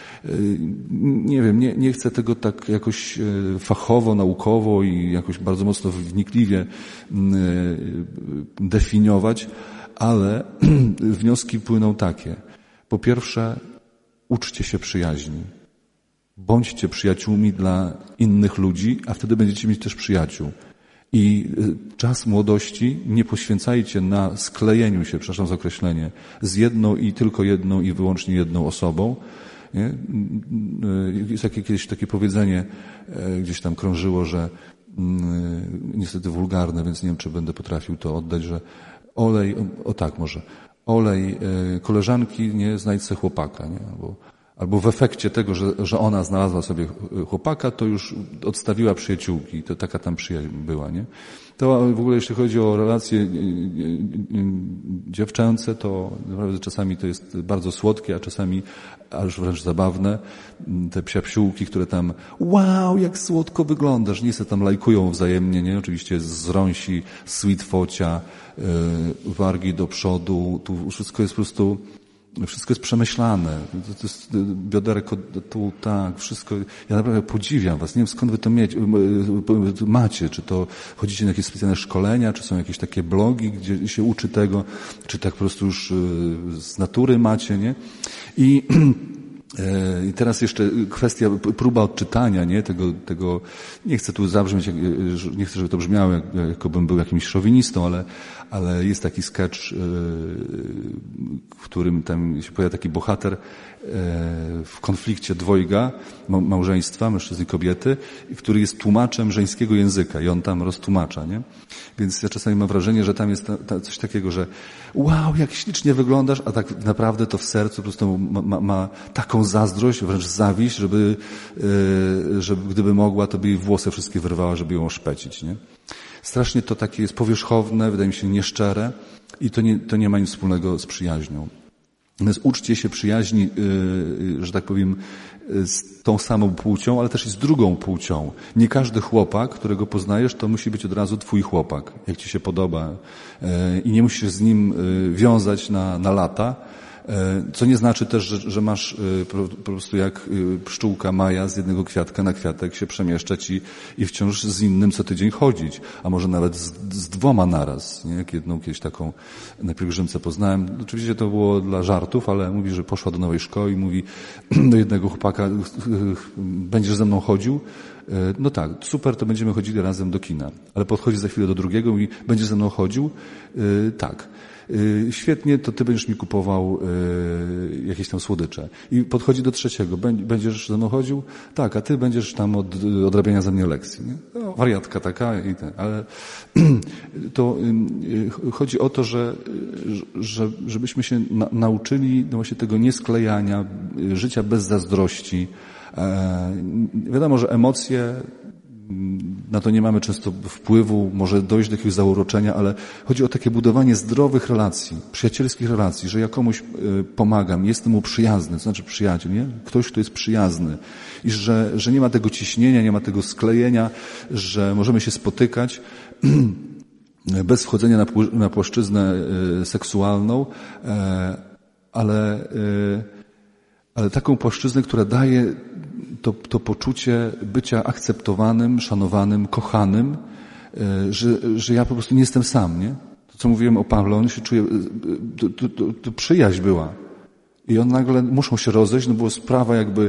Nie wiem, nie chcę tego tak jakoś fachowo, naukowo i jakoś bardzo mocno wnikliwie definiować, ale wnioski płyną takie. Po pierwsze, uczcie się przyjaźni. Bądźcie przyjaciółmi dla innych ludzi, a wtedy będziecie mieć też przyjaciół. I czas młodości nie poświęcajcie na sklejeniu się, przepraszam za określenie, z jedną i tylko jedną i wyłącznie jedną osobą. Nie? Jest kiedyś takie powiedzenie, gdzieś tam krążyło, że niestety wulgarne, więc nie wiem, czy będę potrafił to oddać, że olej koleżanki, nie, znajdź se chłopaka, nie? Albo w efekcie tego, że ona znalazła sobie chłopaka, to już odstawiła przyjaciółki. To taka tam przyjaźń była, nie? To w ogóle jeśli chodzi o relacje dziewczęce, to naprawdę czasami to jest bardzo słodkie, a czasami aż wręcz zabawne. Te psiapsiółki, które tam wow, jak słodko wyglądasz, nie se tam lajkują wzajemnie, nie? Oczywiście z rąsi, sweet focia, wargi do przodu, tu wszystko jest po prostu wszystko jest przemyślane. To jest bioderko tu, tak, wszystko. Ja naprawdę podziwiam was. Nie wiem, skąd wy to macie. Czy to chodzicie na jakieś specjalne szkolenia, czy są jakieś takie blogi, gdzie się uczy tego, czy tak po prostu już z natury macie, nie? I teraz jeszcze kwestia, próba odczytania, nie? Tego, nie chcę tu zabrzmieć, nie chcę, żeby to brzmiało, jakbym był jakimś szowinistą, ale jest taki sketch, w którym tam się pojawia taki bohater w konflikcie dwojga, małżeństwa, mężczyzny i kobiety, który jest tłumaczem żeńskiego języka i on tam roztłumacza, nie? Więc ja czasami mam wrażenie, że tam jest coś takiego, że wow, jak ślicznie wyglądasz, a tak naprawdę to w sercu po prostu ma taką zazdrość, wręcz zawiść, żeby gdyby mogła, to by jej włosy wszystkie wyrwała, żeby ją oszpecić, nie? Strasznie to takie jest powierzchowne, wydaje mi się nieszczere i to nie ma nic wspólnego z przyjaźnią. Natomiast uczcie się przyjaźni, że tak powiem, z tą samą płcią, ale też i z drugą płcią. Nie każdy chłopak, którego poznajesz, to musi być od razu twój chłopak, jak ci się podoba. I nie musisz z nim wiązać na lata. Co nie znaczy też, że masz po prostu jak pszczółka Maja z jednego kwiatka na kwiatek się przemieszczać i wciąż z innym co tydzień chodzić, a może nawet z dwoma naraz, nie? Jak jedną kiedyś taką na pielgrzymce poznałem. Oczywiście to było dla żartów, ale mówi, że poszła do nowej szkoły i mówi do jednego chłopaka, będziesz ze mną chodził? No tak, super, to będziemy chodzili razem do kina. Ale podchodzi za chwilę do drugiego i mówi, będziesz ze mną chodził? Tak. Świetnie, to ty będziesz mi kupował jakieś tam słodycze. I podchodzi do trzeciego. Będziesz ze mną chodził? Tak, a ty będziesz tam od odrabiania ze mnie lekcji. Nie? No, wariatka taka i ten. Ale to chodzi o to, żebyśmy się nauczyli no właśnie tego niesklejania, życia bez zazdrości. Wiadomo, że emocje, na to nie mamy często wpływu, może dojść do jakiegoś zauroczenia, ale chodzi o takie budowanie zdrowych relacji, przyjacielskich relacji, że ja komuś pomagam, jestem mu przyjazny, to znaczy przyjaciel, nie? Ktoś, kto jest przyjazny i że nie ma tego ciśnienia, nie ma tego sklejenia, że możemy się spotykać bez wchodzenia na płaszczyznę seksualną, ale taką płaszczyznę, która daje to poczucie bycia akceptowanym, szanowanym, kochanym, że ja po prostu nie jestem sam, nie? To, co mówiłem o Pawle, on się czuje, to przyjaźń była. I on nagle muszą się rozejść, no było sprawa jakby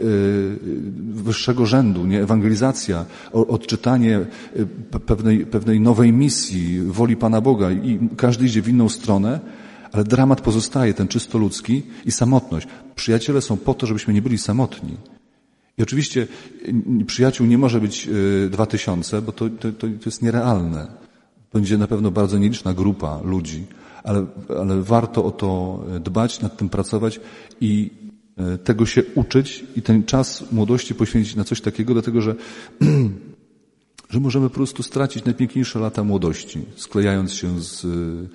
wyższego rzędu, nie? Ewangelizacja, odczytanie pewnej nowej misji, woli Pana Boga i każdy idzie w inną stronę, ale dramat pozostaje, ten czysto ludzki i samotność. Przyjaciele są po to, żebyśmy nie byli samotni. I oczywiście przyjaciół nie może być 2000, bo to jest nierealne. Będzie na pewno bardzo nieliczna grupa ludzi, ale warto o to dbać, nad tym pracować i tego się uczyć i ten czas młodości poświęcić na coś takiego, dlatego że możemy po prostu stracić najpiękniejsze lata młodości, sklejając się z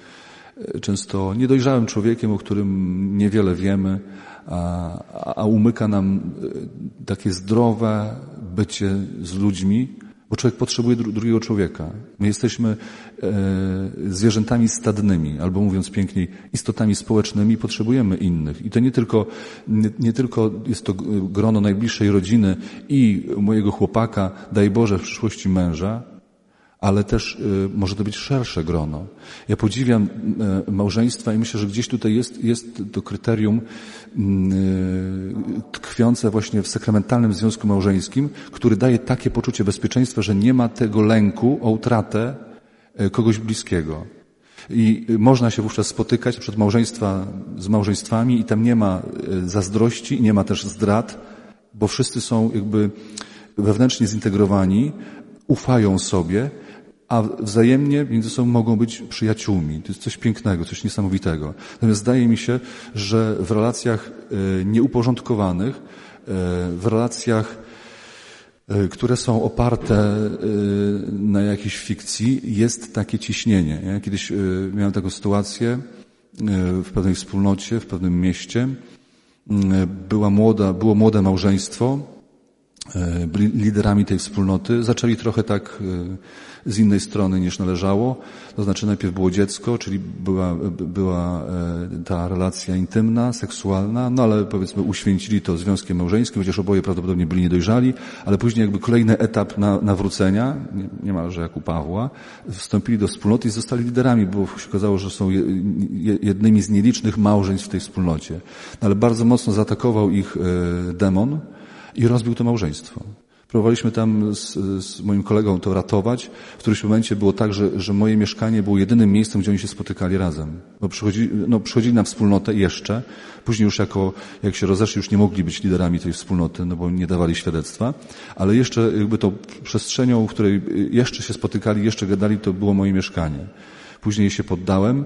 często niedojrzałym człowiekiem, o którym niewiele wiemy, a umyka nam takie zdrowe bycie z ludźmi, bo człowiek potrzebuje drugiego człowieka. My jesteśmy zwierzętami stadnymi, albo mówiąc piękniej, istotami społecznymi, potrzebujemy innych. I to nie tylko jest to grono najbliższej rodziny i mojego chłopaka, daj Boże, w przyszłości męża, ale też może to być szersze grono. Ja podziwiam małżeństwa i myślę, że gdzieś tutaj jest to kryterium tkwiące właśnie w sakramentalnym związku małżeńskim, który daje takie poczucie bezpieczeństwa, że nie ma tego lęku o utratę kogoś bliskiego. I można się wówczas spotykać z małżeństwami i tam nie ma zazdrości, nie ma też zdrad, bo wszyscy są jakby wewnętrznie zintegrowani, ufają sobie a wzajemnie między sobą mogą być przyjaciółmi. To jest coś pięknego, coś niesamowitego. Natomiast zdaje mi się, że w relacjach nieuporządkowanych, w relacjach, które są oparte na jakiejś fikcji, jest takie ciśnienie. Ja kiedyś miałem taką sytuację w pewnej wspólnocie, w pewnym mieście. Było młode małżeństwo, byli liderami tej wspólnoty, zaczęli trochę tak z innej strony niż należało. To znaczy najpierw było dziecko, czyli była ta relacja intymna, seksualna, no ale powiedzmy uświęcili to związkiem małżeńskim, chociaż oboje prawdopodobnie byli niedojrzali, ale później jakby kolejny etap nawrócenia, niemalże jak u Pawła, wstąpili do wspólnoty i zostali liderami, bo się okazało, że są jednymi z nielicznych małżeństw w tej wspólnocie. Ale bardzo mocno zaatakował ich demon i rozbił to małżeństwo. Próbowaliśmy tam z moim kolegą to ratować. W którymś momencie było tak, że moje mieszkanie było jedynym miejscem, gdzie oni się spotykali razem. Bo przychodzili na wspólnotę jeszcze. Później już jak się rozeszli, już nie mogli być liderami tej wspólnoty, no bo nie dawali świadectwa. Ale jeszcze jakby tą przestrzenią, w której jeszcze się spotykali, jeszcze gadali, to było moje mieszkanie. Później się poddałem,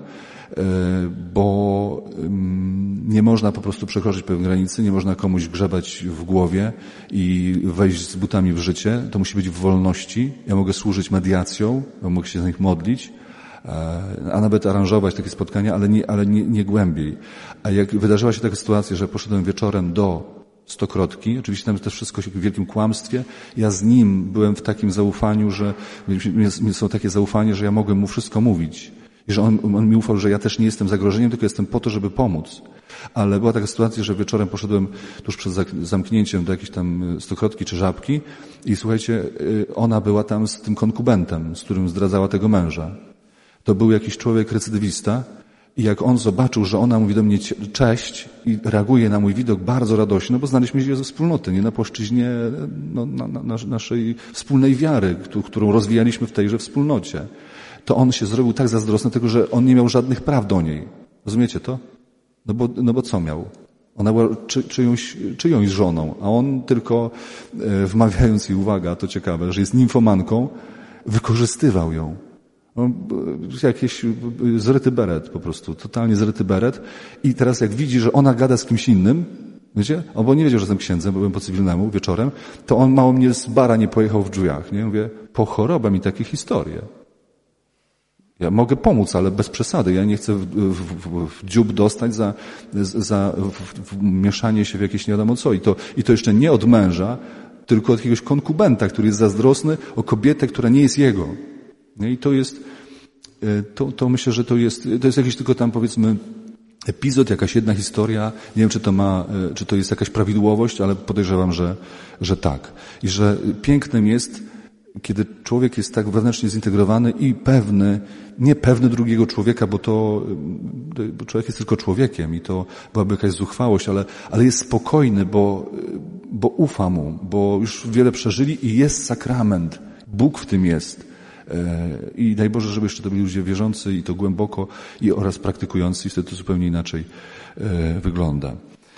bo nie można po prostu przekroczyć pewnej granicy, nie można komuś grzebać w głowie i wejść z butami w życie. To musi być w wolności. Ja mogę służyć mediacją, mogę się z nich modlić, a nawet aranżować takie spotkania, ale nie głębiej. A jak wydarzyła się taka sytuacja, że poszedłem wieczorem do Stokrotki, oczywiście tam też wszystko się w wielkim kłamstwie, ja z nim byłem w takim zaufaniu, że są takie zaufanie, że ja mogłem mu wszystko mówić. I że on mi ufał, że ja też nie jestem zagrożeniem, tylko jestem po to, żeby pomóc. Ale była taka sytuacja, że wieczorem poszedłem tuż przed zamknięciem do jakiejś tam Stokrotki czy Żabki i słuchajcie, ona była tam z tym konkubentem, z którym zdradzała tego męża. To był jakiś człowiek recydywista i jak on zobaczył, że ona mówi do mnie cześć i reaguje na mój widok bardzo radośnie, no bo znaliśmy się ze wspólnoty, nie na płaszczyźnie naszej wspólnej wiary, którą rozwijaliśmy w tejże wspólnocie. To on się zrobił tak zazdrosny, tego, że on nie miał żadnych praw do niej. Rozumiecie to? No bo co miał? Ona była czyjąś żoną, a on tylko wmawiając jej, uwaga, to ciekawe, że jest nimfomanką, wykorzystywał ją. Jakiś zryty beret po prostu, totalnie zryty beret. I teraz jak widzi, że ona gada z kimś innym, wiecie? On bo nie wiedział, że jestem księdzem, bo byłem po cywilnemu wieczorem, to on mało mnie z bara nie pojechał w drzwiach, nie? Mówię, po chorobę mi takie historie. Ja mogę pomóc, ale bez przesady. Ja nie chcę w dziób dostać za mieszanie się w jakieś nie wiadomo co. I to jeszcze nie od męża, tylko od jakiegoś konkubenta, który jest zazdrosny o kobietę, która nie jest jego. I to jest, to myślę, że to jest jakiś tylko tam powiedzmy epizod, jakaś jedna historia. Nie wiem, czy to jest jakaś prawidłowość, ale podejrzewam, że tak. I że pięknym jest, kiedy człowiek jest tak wewnętrznie zintegrowany i nie pewny drugiego człowieka, bo człowiek jest tylko człowiekiem i to byłaby jakaś zuchwałość, ale jest spokojny, bo ufa mu, bo już wiele przeżyli i jest sakrament. Bóg w tym jest. I daj Boże, żeby jeszcze to byli ludzie wierzący i to głęboko oraz praktykujący i wtedy to zupełnie inaczej wygląda.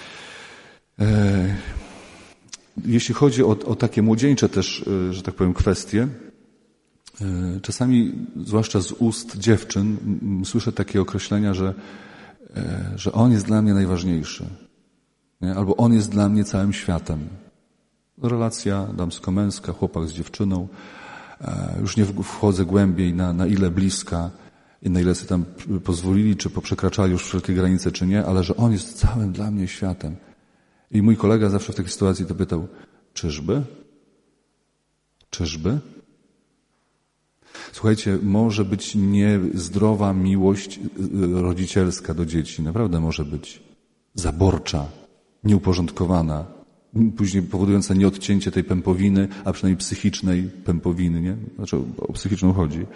Jeśli chodzi o takie młodzieńcze też, że tak powiem, kwestie, czasami, zwłaszcza z ust dziewczyn, słyszę takie określenia, że on jest dla mnie najważniejszy. Nie? Albo on jest dla mnie całym światem. Relacja damsko-męska, chłopak z dziewczyną. Już nie wchodzę głębiej na ile bliska i na ile sobie tam pozwolili, czy poprzekraczali już wszelkie granice, czy nie, ale że on jest całym dla mnie światem. I mój kolega zawsze w takiej sytuacji to pytał, czyżby? Czyżby? Słuchajcie, może być niezdrowa miłość rodzicielska do dzieci. Naprawdę może być zaborcza, nieuporządkowana, później powodująca nieodcięcie tej pępowiny, a przynajmniej psychicznej pępowiny, nie? Znaczy o psychiczną chodzi.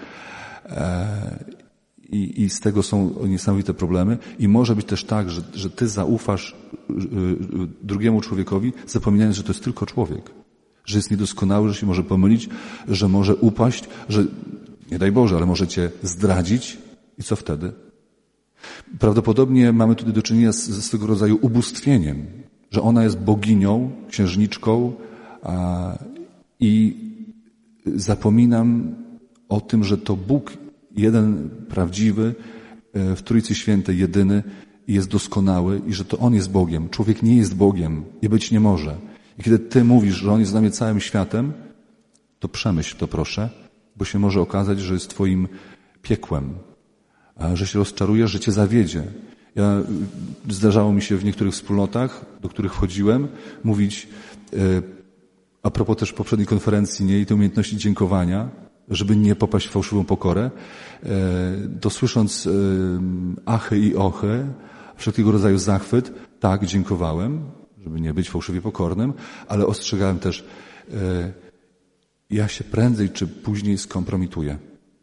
I z tego są niesamowite problemy. I może być też tak, że ty zaufasz drugiemu człowiekowi, zapominając, że to jest tylko człowiek. Że jest niedoskonały, że się może pomylić, że może upaść, że nie daj Boże, ale może cię zdradzić. I co wtedy? Prawdopodobnie mamy tutaj do czynienia ze swego rodzaju ubóstwieniem. Że ona jest boginią, księżniczką i zapominam o tym, że to Bóg, jeden prawdziwy, w Trójcy Świętej, jedyny, jest doskonały i że to On jest Bogiem. Człowiek nie jest Bogiem i być nie może. I kiedy ty mówisz, że On jest dla mnie całym światem, to przemyśl to proszę, bo się może okazać, że jest twoim piekłem, a że się rozczarujesz, że cię zawiedzie. Zdarzało mi się w niektórych wspólnotach, do których wchodziłem, mówić a propos też poprzedniej konferencji, i tej umiejętności dziękowania, żeby nie popaść w fałszywą pokorę, to słysząc achy i ochy, wszelkiego rodzaju zachwyt, tak, dziękowałem, żeby nie być fałszywie pokornym, ale ostrzegałem też, ja się prędzej czy później skompromituję,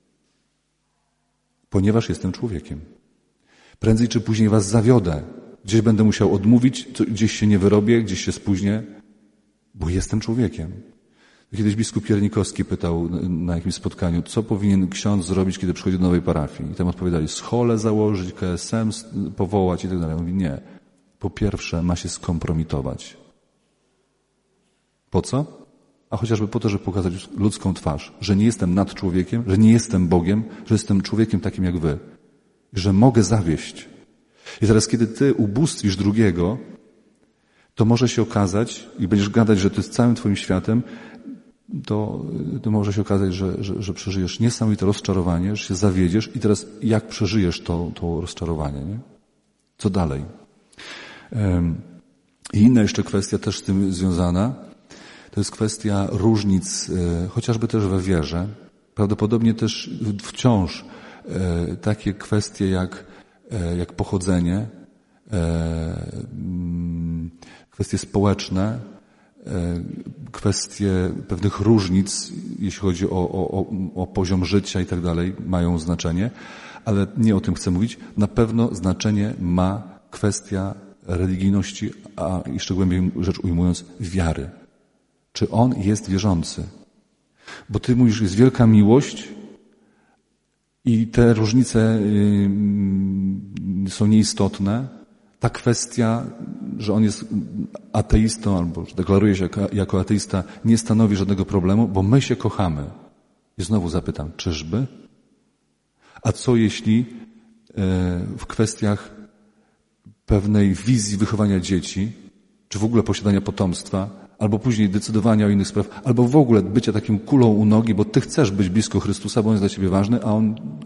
ponieważ jestem człowiekiem. Prędzej czy później was zawiodę. Gdzieś będę musiał odmówić, gdzieś się nie wyrobię, gdzieś się spóźnię, bo jestem człowiekiem. Kiedyś biskup Piernikowski pytał na jakimś spotkaniu, co powinien ksiądz zrobić, kiedy przychodzi do nowej parafii. I tam odpowiadali, scholę założyć, KSM powołać i tak dalej. Mówi, nie. Po pierwsze ma się skompromitować. Po co? A chociażby po to, żeby pokazać ludzką twarz, że nie jestem nad człowiekiem, że nie jestem Bogiem, że jestem człowiekiem takim jak wy. Że mogę zawieść. I teraz, kiedy ty ubóstwisz drugiego, to może się okazać, i będziesz gadać, że to jest całym twoim światem, to może się okazać, że przeżyjesz niesamowite rozczarowanie, że się zawiedziesz i teraz jak przeżyjesz to rozczarowanie, nie? Co dalej? I inna jeszcze kwestia też z tym związana, to jest kwestia różnic, chociażby też we wierze. Prawdopodobnie też wciąż takie kwestie jak pochodzenie, kwestie społeczne, kwestie pewnych różnic, jeśli chodzi o poziom życia i tak dalej, mają znaczenie, ale nie o tym chcę mówić. Na pewno znaczenie ma kwestia religijności, a jeszcze głębiej rzecz ujmując, wiary. Czy on jest wierzący? Bo ty mówisz, jest wielka miłość i te różnice są nieistotne. Ta kwestia, że on jest ateistą albo że deklaruje się jako ateista, nie stanowi żadnego problemu, bo my się kochamy. I znowu zapytam, czyżby? A co jeśli w kwestiach pewnej wizji wychowania dzieci, czy w ogóle posiadania potomstwa, albo później decydowania o innych sprawach, albo w ogóle bycia takim kulą u nogi, bo ty chcesz być blisko Chrystusa, bo on jest dla ciebie ważny, a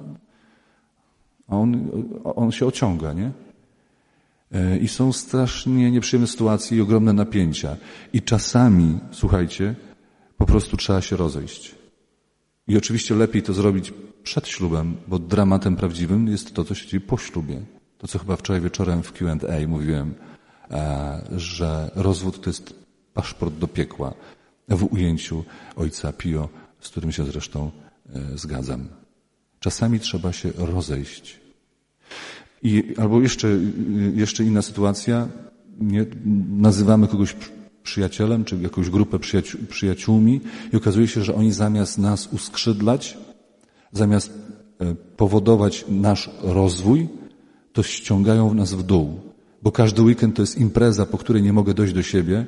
on się ociąga, nie? I są strasznie nieprzyjemne sytuacje i ogromne napięcia. I czasami, słuchajcie, po prostu trzeba się rozejść. I oczywiście lepiej to zrobić przed ślubem, bo dramatem prawdziwym jest to, co się dzieje po ślubie. To, co chyba wczoraj wieczorem w Q&A mówiłem, że rozwód to jest paszport do piekła w ujęciu ojca Pio, z którym się zresztą zgadzam. Czasami trzeba się rozejść. Albo jeszcze inna sytuacja, nazywamy kogoś przyjacielem, czy jakąś grupę przyjaciółmi i okazuje się, że oni zamiast nas uskrzydlać, zamiast powodować nasz rozwój, to ściągają nas w dół. Bo każdy weekend to jest impreza, po której nie mogę dojść do siebie,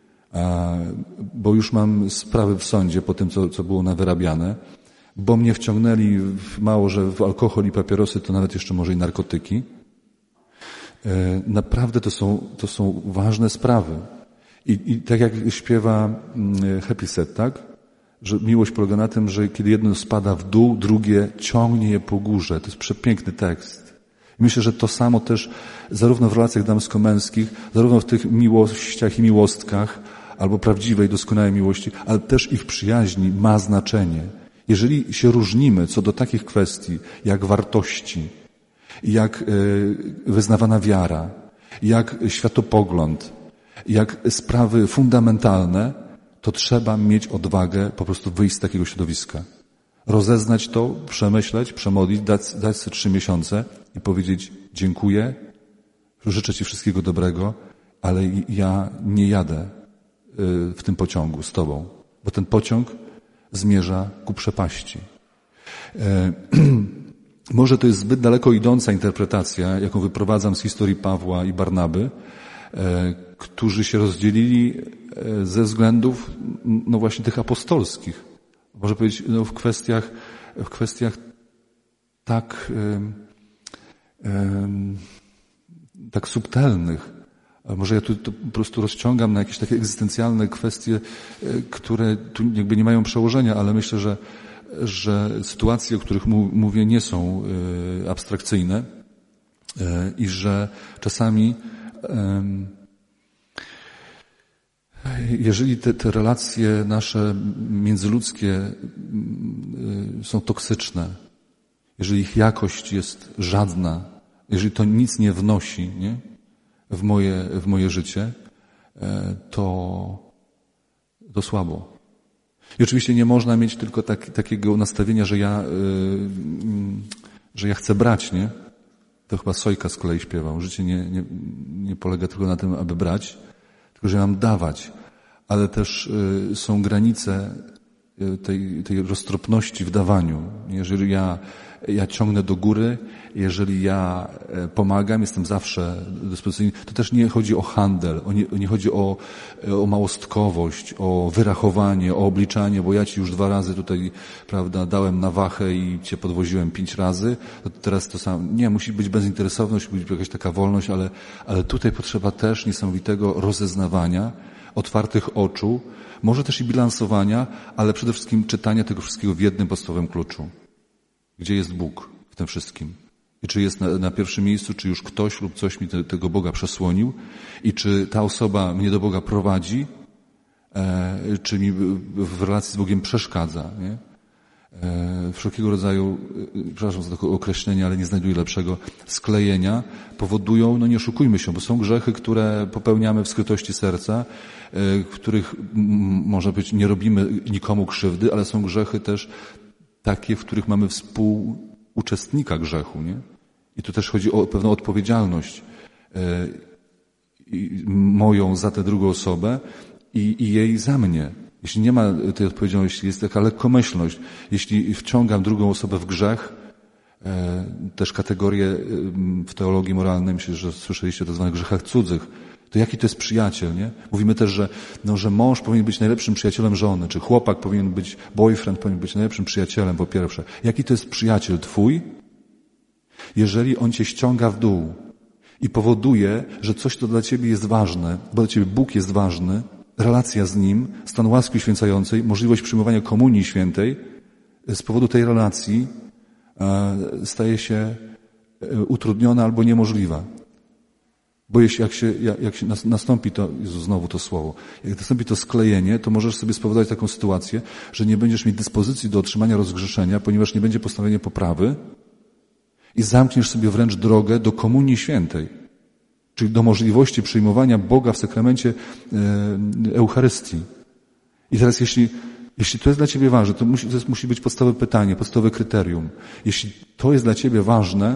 bo już mam sprawy w sądzie po tym, co było nawyrabiane, bo mnie wciągnęli mało, że w alkohol i papierosy, to nawet jeszcze może i narkotyki. Naprawdę to są ważne sprawy. I tak jak śpiewa Happy Set, tak? Że miłość polega na tym, że kiedy jedno spada w dół, drugie ciągnie je po górze. To jest przepiękny tekst. Myślę, że to samo też zarówno w relacjach damsko-męskich, zarówno w tych miłościach i miłostkach, albo prawdziwej, doskonałej miłości, ale też i w przyjaźni ma znaczenie. Jeżeli się różnimy co do takich kwestii, jak wartości, jak wyznawana wiara, jak światopogląd, jak sprawy fundamentalne, to trzeba mieć odwagę po prostu wyjść z takiego środowiska. Rozeznać to, przemyśleć, przemodlić, dać sobie 3 miesiące i powiedzieć dziękuję, życzę ci wszystkiego dobrego, ale ja nie jadę w tym pociągu z tobą, bo ten pociąg zmierza ku przepaści. Może to jest zbyt daleko idąca interpretacja, jaką wyprowadzam z historii Pawła i Barnaby, którzy się rozdzielili ze względów, no właśnie tych apostolskich. Można powiedzieć, w kwestiach w kwestiach tak subtelnych. A może ja tu to po prostu rozciągam na jakieś takie egzystencjalne kwestie, które tu jakby nie mają przełożenia, ale myślę, że sytuacje, o których mówię, nie są abstrakcyjne i że czasami jeżeli te relacje nasze międzyludzkie są toksyczne, jeżeli ich jakość jest żadna, jeżeli to nic nie wnosi, nie? W moje życie, to słabo. I oczywiście nie można mieć tylko takiego nastawienia, że ja chcę brać, nie? To chyba Sojka z kolei śpiewał. Życie nie polega tylko na tym, aby brać, tylko że ja mam dawać. Ale też są granice tej roztropności w dawaniu. Jeżeli ja ciągnę do góry, jeżeli ja pomagam, jestem zawsze dyspozycyjny, to też nie chodzi o handel, nie chodzi o małostkowość, o wyrachowanie, o obliczanie, bo ja ci już 2 razy tutaj, prawda, dałem na wachę i cię podwoziłem 5 razy, to teraz to samo. Nie, musi być bezinteresowność, musi być jakaś taka wolność, ale tutaj potrzeba też niesamowitego rozeznawania, otwartych oczu, może też i bilansowania, ale przede wszystkim czytania tego wszystkiego w jednym podstawowym kluczu. Gdzie jest Bóg w tym wszystkim? I czy jest na pierwszym miejscu, czy już ktoś lub coś mi tego Boga przesłonił? I czy ta osoba mnie do Boga prowadzi? Czy mi w relacji z Bogiem przeszkadza? Nie? Wszelkiego rodzaju, przepraszam za to określenie, ale nie znajduję lepszego, sklejenia powodują, no nie oszukujmy się, bo są grzechy, które popełniamy w skrytości serca, w których, może być, nie robimy nikomu krzywdy, ale są grzechy też takie, w których mamy współuczestnika grzechu, nie? I tu też chodzi o pewną odpowiedzialność moją za tę drugą osobę i jej za mnie. Jeśli nie ma tej odpowiedzialności, jest taka lekkomyślność. Jeśli wciągam drugą osobę w grzech, też kategorie w teologii moralnej, myślę, że słyszeliście o tak zwanych grzechach cudzych, to jaki to jest przyjaciel, nie? Mówimy też, że mąż powinien być najlepszym przyjacielem żony, czy chłopak powinien być, boyfriend powinien być najlepszym przyjacielem, po pierwsze. Jaki to jest przyjaciel twój, jeżeli on cię ściąga w dół i powoduje, że coś to dla ciebie jest ważne, bo dla ciebie Bóg jest ważny, relacja z Nim, stan łaski uświęcającej, możliwość przyjmowania komunii świętej, z powodu tej relacji staje się utrudniona albo niemożliwa. Bo jak się nastąpi to, Jezu, znowu to słowo, jak nastąpi to sklejenie, to możesz sobie spowodować taką sytuację, że nie będziesz mieć dyspozycji do otrzymania rozgrzeszenia, ponieważ nie będzie postanowienia poprawy i zamkniesz sobie wręcz drogę do komunii świętej, czyli do możliwości przyjmowania Boga w sakramencie Eucharystii. I teraz jeśli to jest dla ciebie ważne, to musi być podstawowe pytanie, podstawowe kryterium. Jeśli to jest dla ciebie ważne,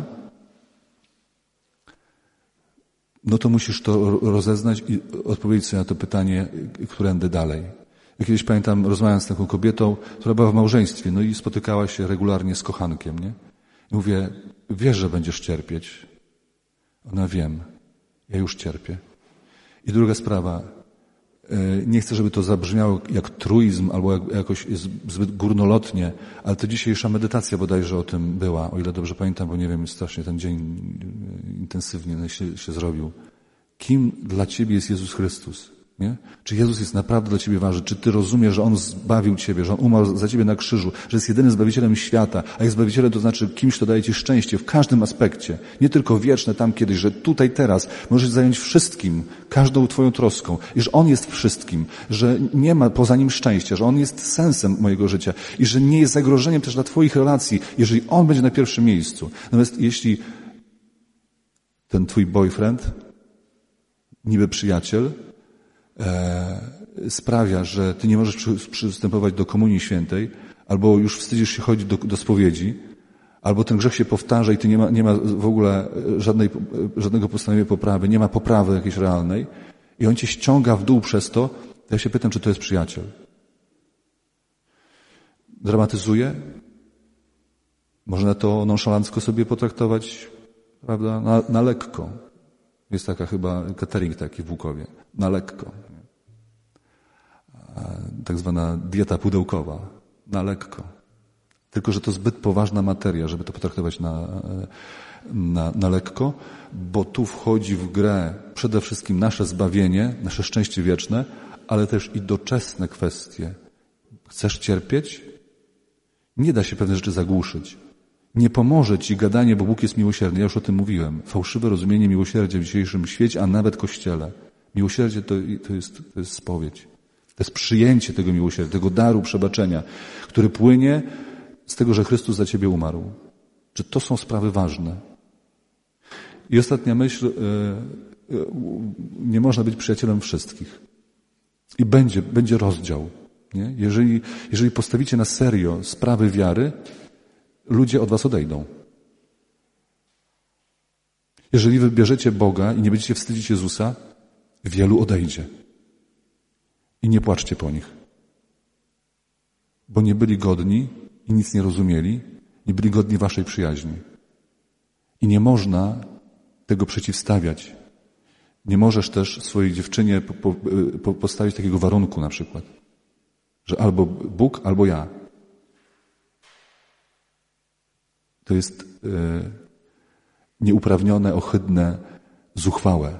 no to musisz to rozeznać i odpowiedzieć sobie na to pytanie, którędy dalej. Ja kiedyś pamiętam, rozmawiając z taką kobietą, która była w małżeństwie, no i spotykała się regularnie z kochankiem, nie? I mówię, wiesz, że będziesz cierpieć. Ona, wiem, ja już cierpię. I druga sprawa, nie chcę, żeby to zabrzmiało jak truizm albo jakoś zbyt górnolotnie, ale to dzisiejsza medytacja bodajże o tym była, o ile dobrze pamiętam, bo nie wiem, strasznie ten dzień intensywnie się zrobił. Kim dla ciebie jest Jezus Chrystus? Nie? Czy Jezus jest naprawdę dla ciebie ważny? Czy ty rozumiesz, że On zbawił ciebie, że On umarł za ciebie na krzyżu, że jest jedynym Zbawicielem świata, a jest Zbawicielem to znaczy kimś, kto daje ci szczęście w każdym aspekcie, nie tylko wieczne tam kiedyś, że tutaj teraz możesz zająć wszystkim, każdą twoją troską i że On jest wszystkim, że nie ma poza Nim szczęścia, że On jest sensem mojego życia i że nie jest zagrożeniem też dla twoich relacji, jeżeli On będzie na pierwszym miejscu. Natomiast jeśli ten twój boyfriend, niby przyjaciel, sprawia, że ty nie możesz przystępować do komunii świętej, albo już wstydzisz się chodzić do spowiedzi, albo ten grzech się powtarza i ty nie ma w ogóle żadnego postanowienia poprawy, nie ma poprawy jakiejś realnej i on cię ściąga w dół przez to ja się pytam, czy to jest przyjaciel. Dramatyzuje? Można to nonszalancko sobie potraktować, prawda, na lekko. Jest taka chyba catering taki w Łukowie. Na lekko. Tak zwana dieta pudełkowa. Na lekko. Tylko że to zbyt poważna materia, żeby to potraktować na lekko, bo tu wchodzi w grę przede wszystkim nasze zbawienie, nasze szczęście wieczne, ale też i doczesne kwestie. Chcesz cierpieć? Nie da się pewne rzeczy zagłuszyć. Nie pomoże ci gadanie, bo Bóg jest miłosierny. Ja już o tym mówiłem. Fałszywe rozumienie miłosierdzia w dzisiejszym świecie, a nawet Kościele. Miłosierdzie to jest spowiedź. To jest przyjęcie tego miłosierdzia, tego daru przebaczenia, który płynie z tego, że Chrystus za ciebie umarł. Czy to są sprawy ważne? I ostatnia myśl, nie można być przyjacielem wszystkich. I będzie rozdział. Nie? Jeżeli postawicie na serio sprawy wiary, ludzie od was odejdą. Jeżeli wybierzecie Boga i nie będziecie wstydzić Jezusa, wielu odejdzie. I nie płaczcie po nich. Bo nie byli godni i nic nie rozumieli, nie byli godni waszej przyjaźni. I nie można tego przeciwstawiać. Nie możesz też swojej dziewczynie postawić takiego warunku na przykład, że albo Bóg, albo ja. To jest nieuprawnione, ohydne, zuchwałe.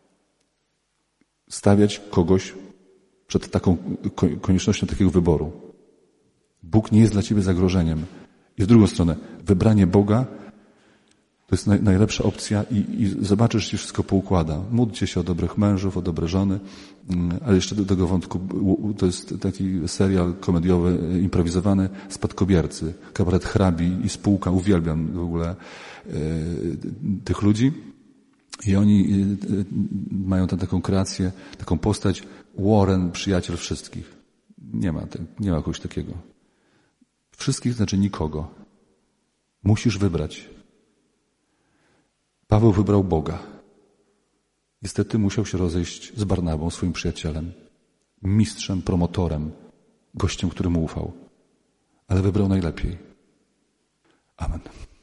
Stawiać kogoś przed taką koniecznością takiego wyboru. Bóg nie jest dla ciebie zagrożeniem. I w drugą stronę, wybranie Boga to jest najlepsza opcja i zobaczysz, że się wszystko poukłada. Módlcie się o dobrych mężów, o dobre żony, ale jeszcze do tego wątku, to jest taki serial komediowy, improwizowany, Spadkobiercy, kabaret hrabi i spółka, uwielbiam w ogóle tych ludzi. I oni mają taką kreację, taką postać Warren, przyjaciel wszystkich. Nie ma kogoś takiego. Wszystkich znaczy nikogo. Musisz wybrać. Paweł wybrał Boga. Niestety musiał się rozejść z Barnabą, swoim przyjacielem, mistrzem, promotorem, gościem, któremu ufał. Ale wybrał najlepiej. Amen.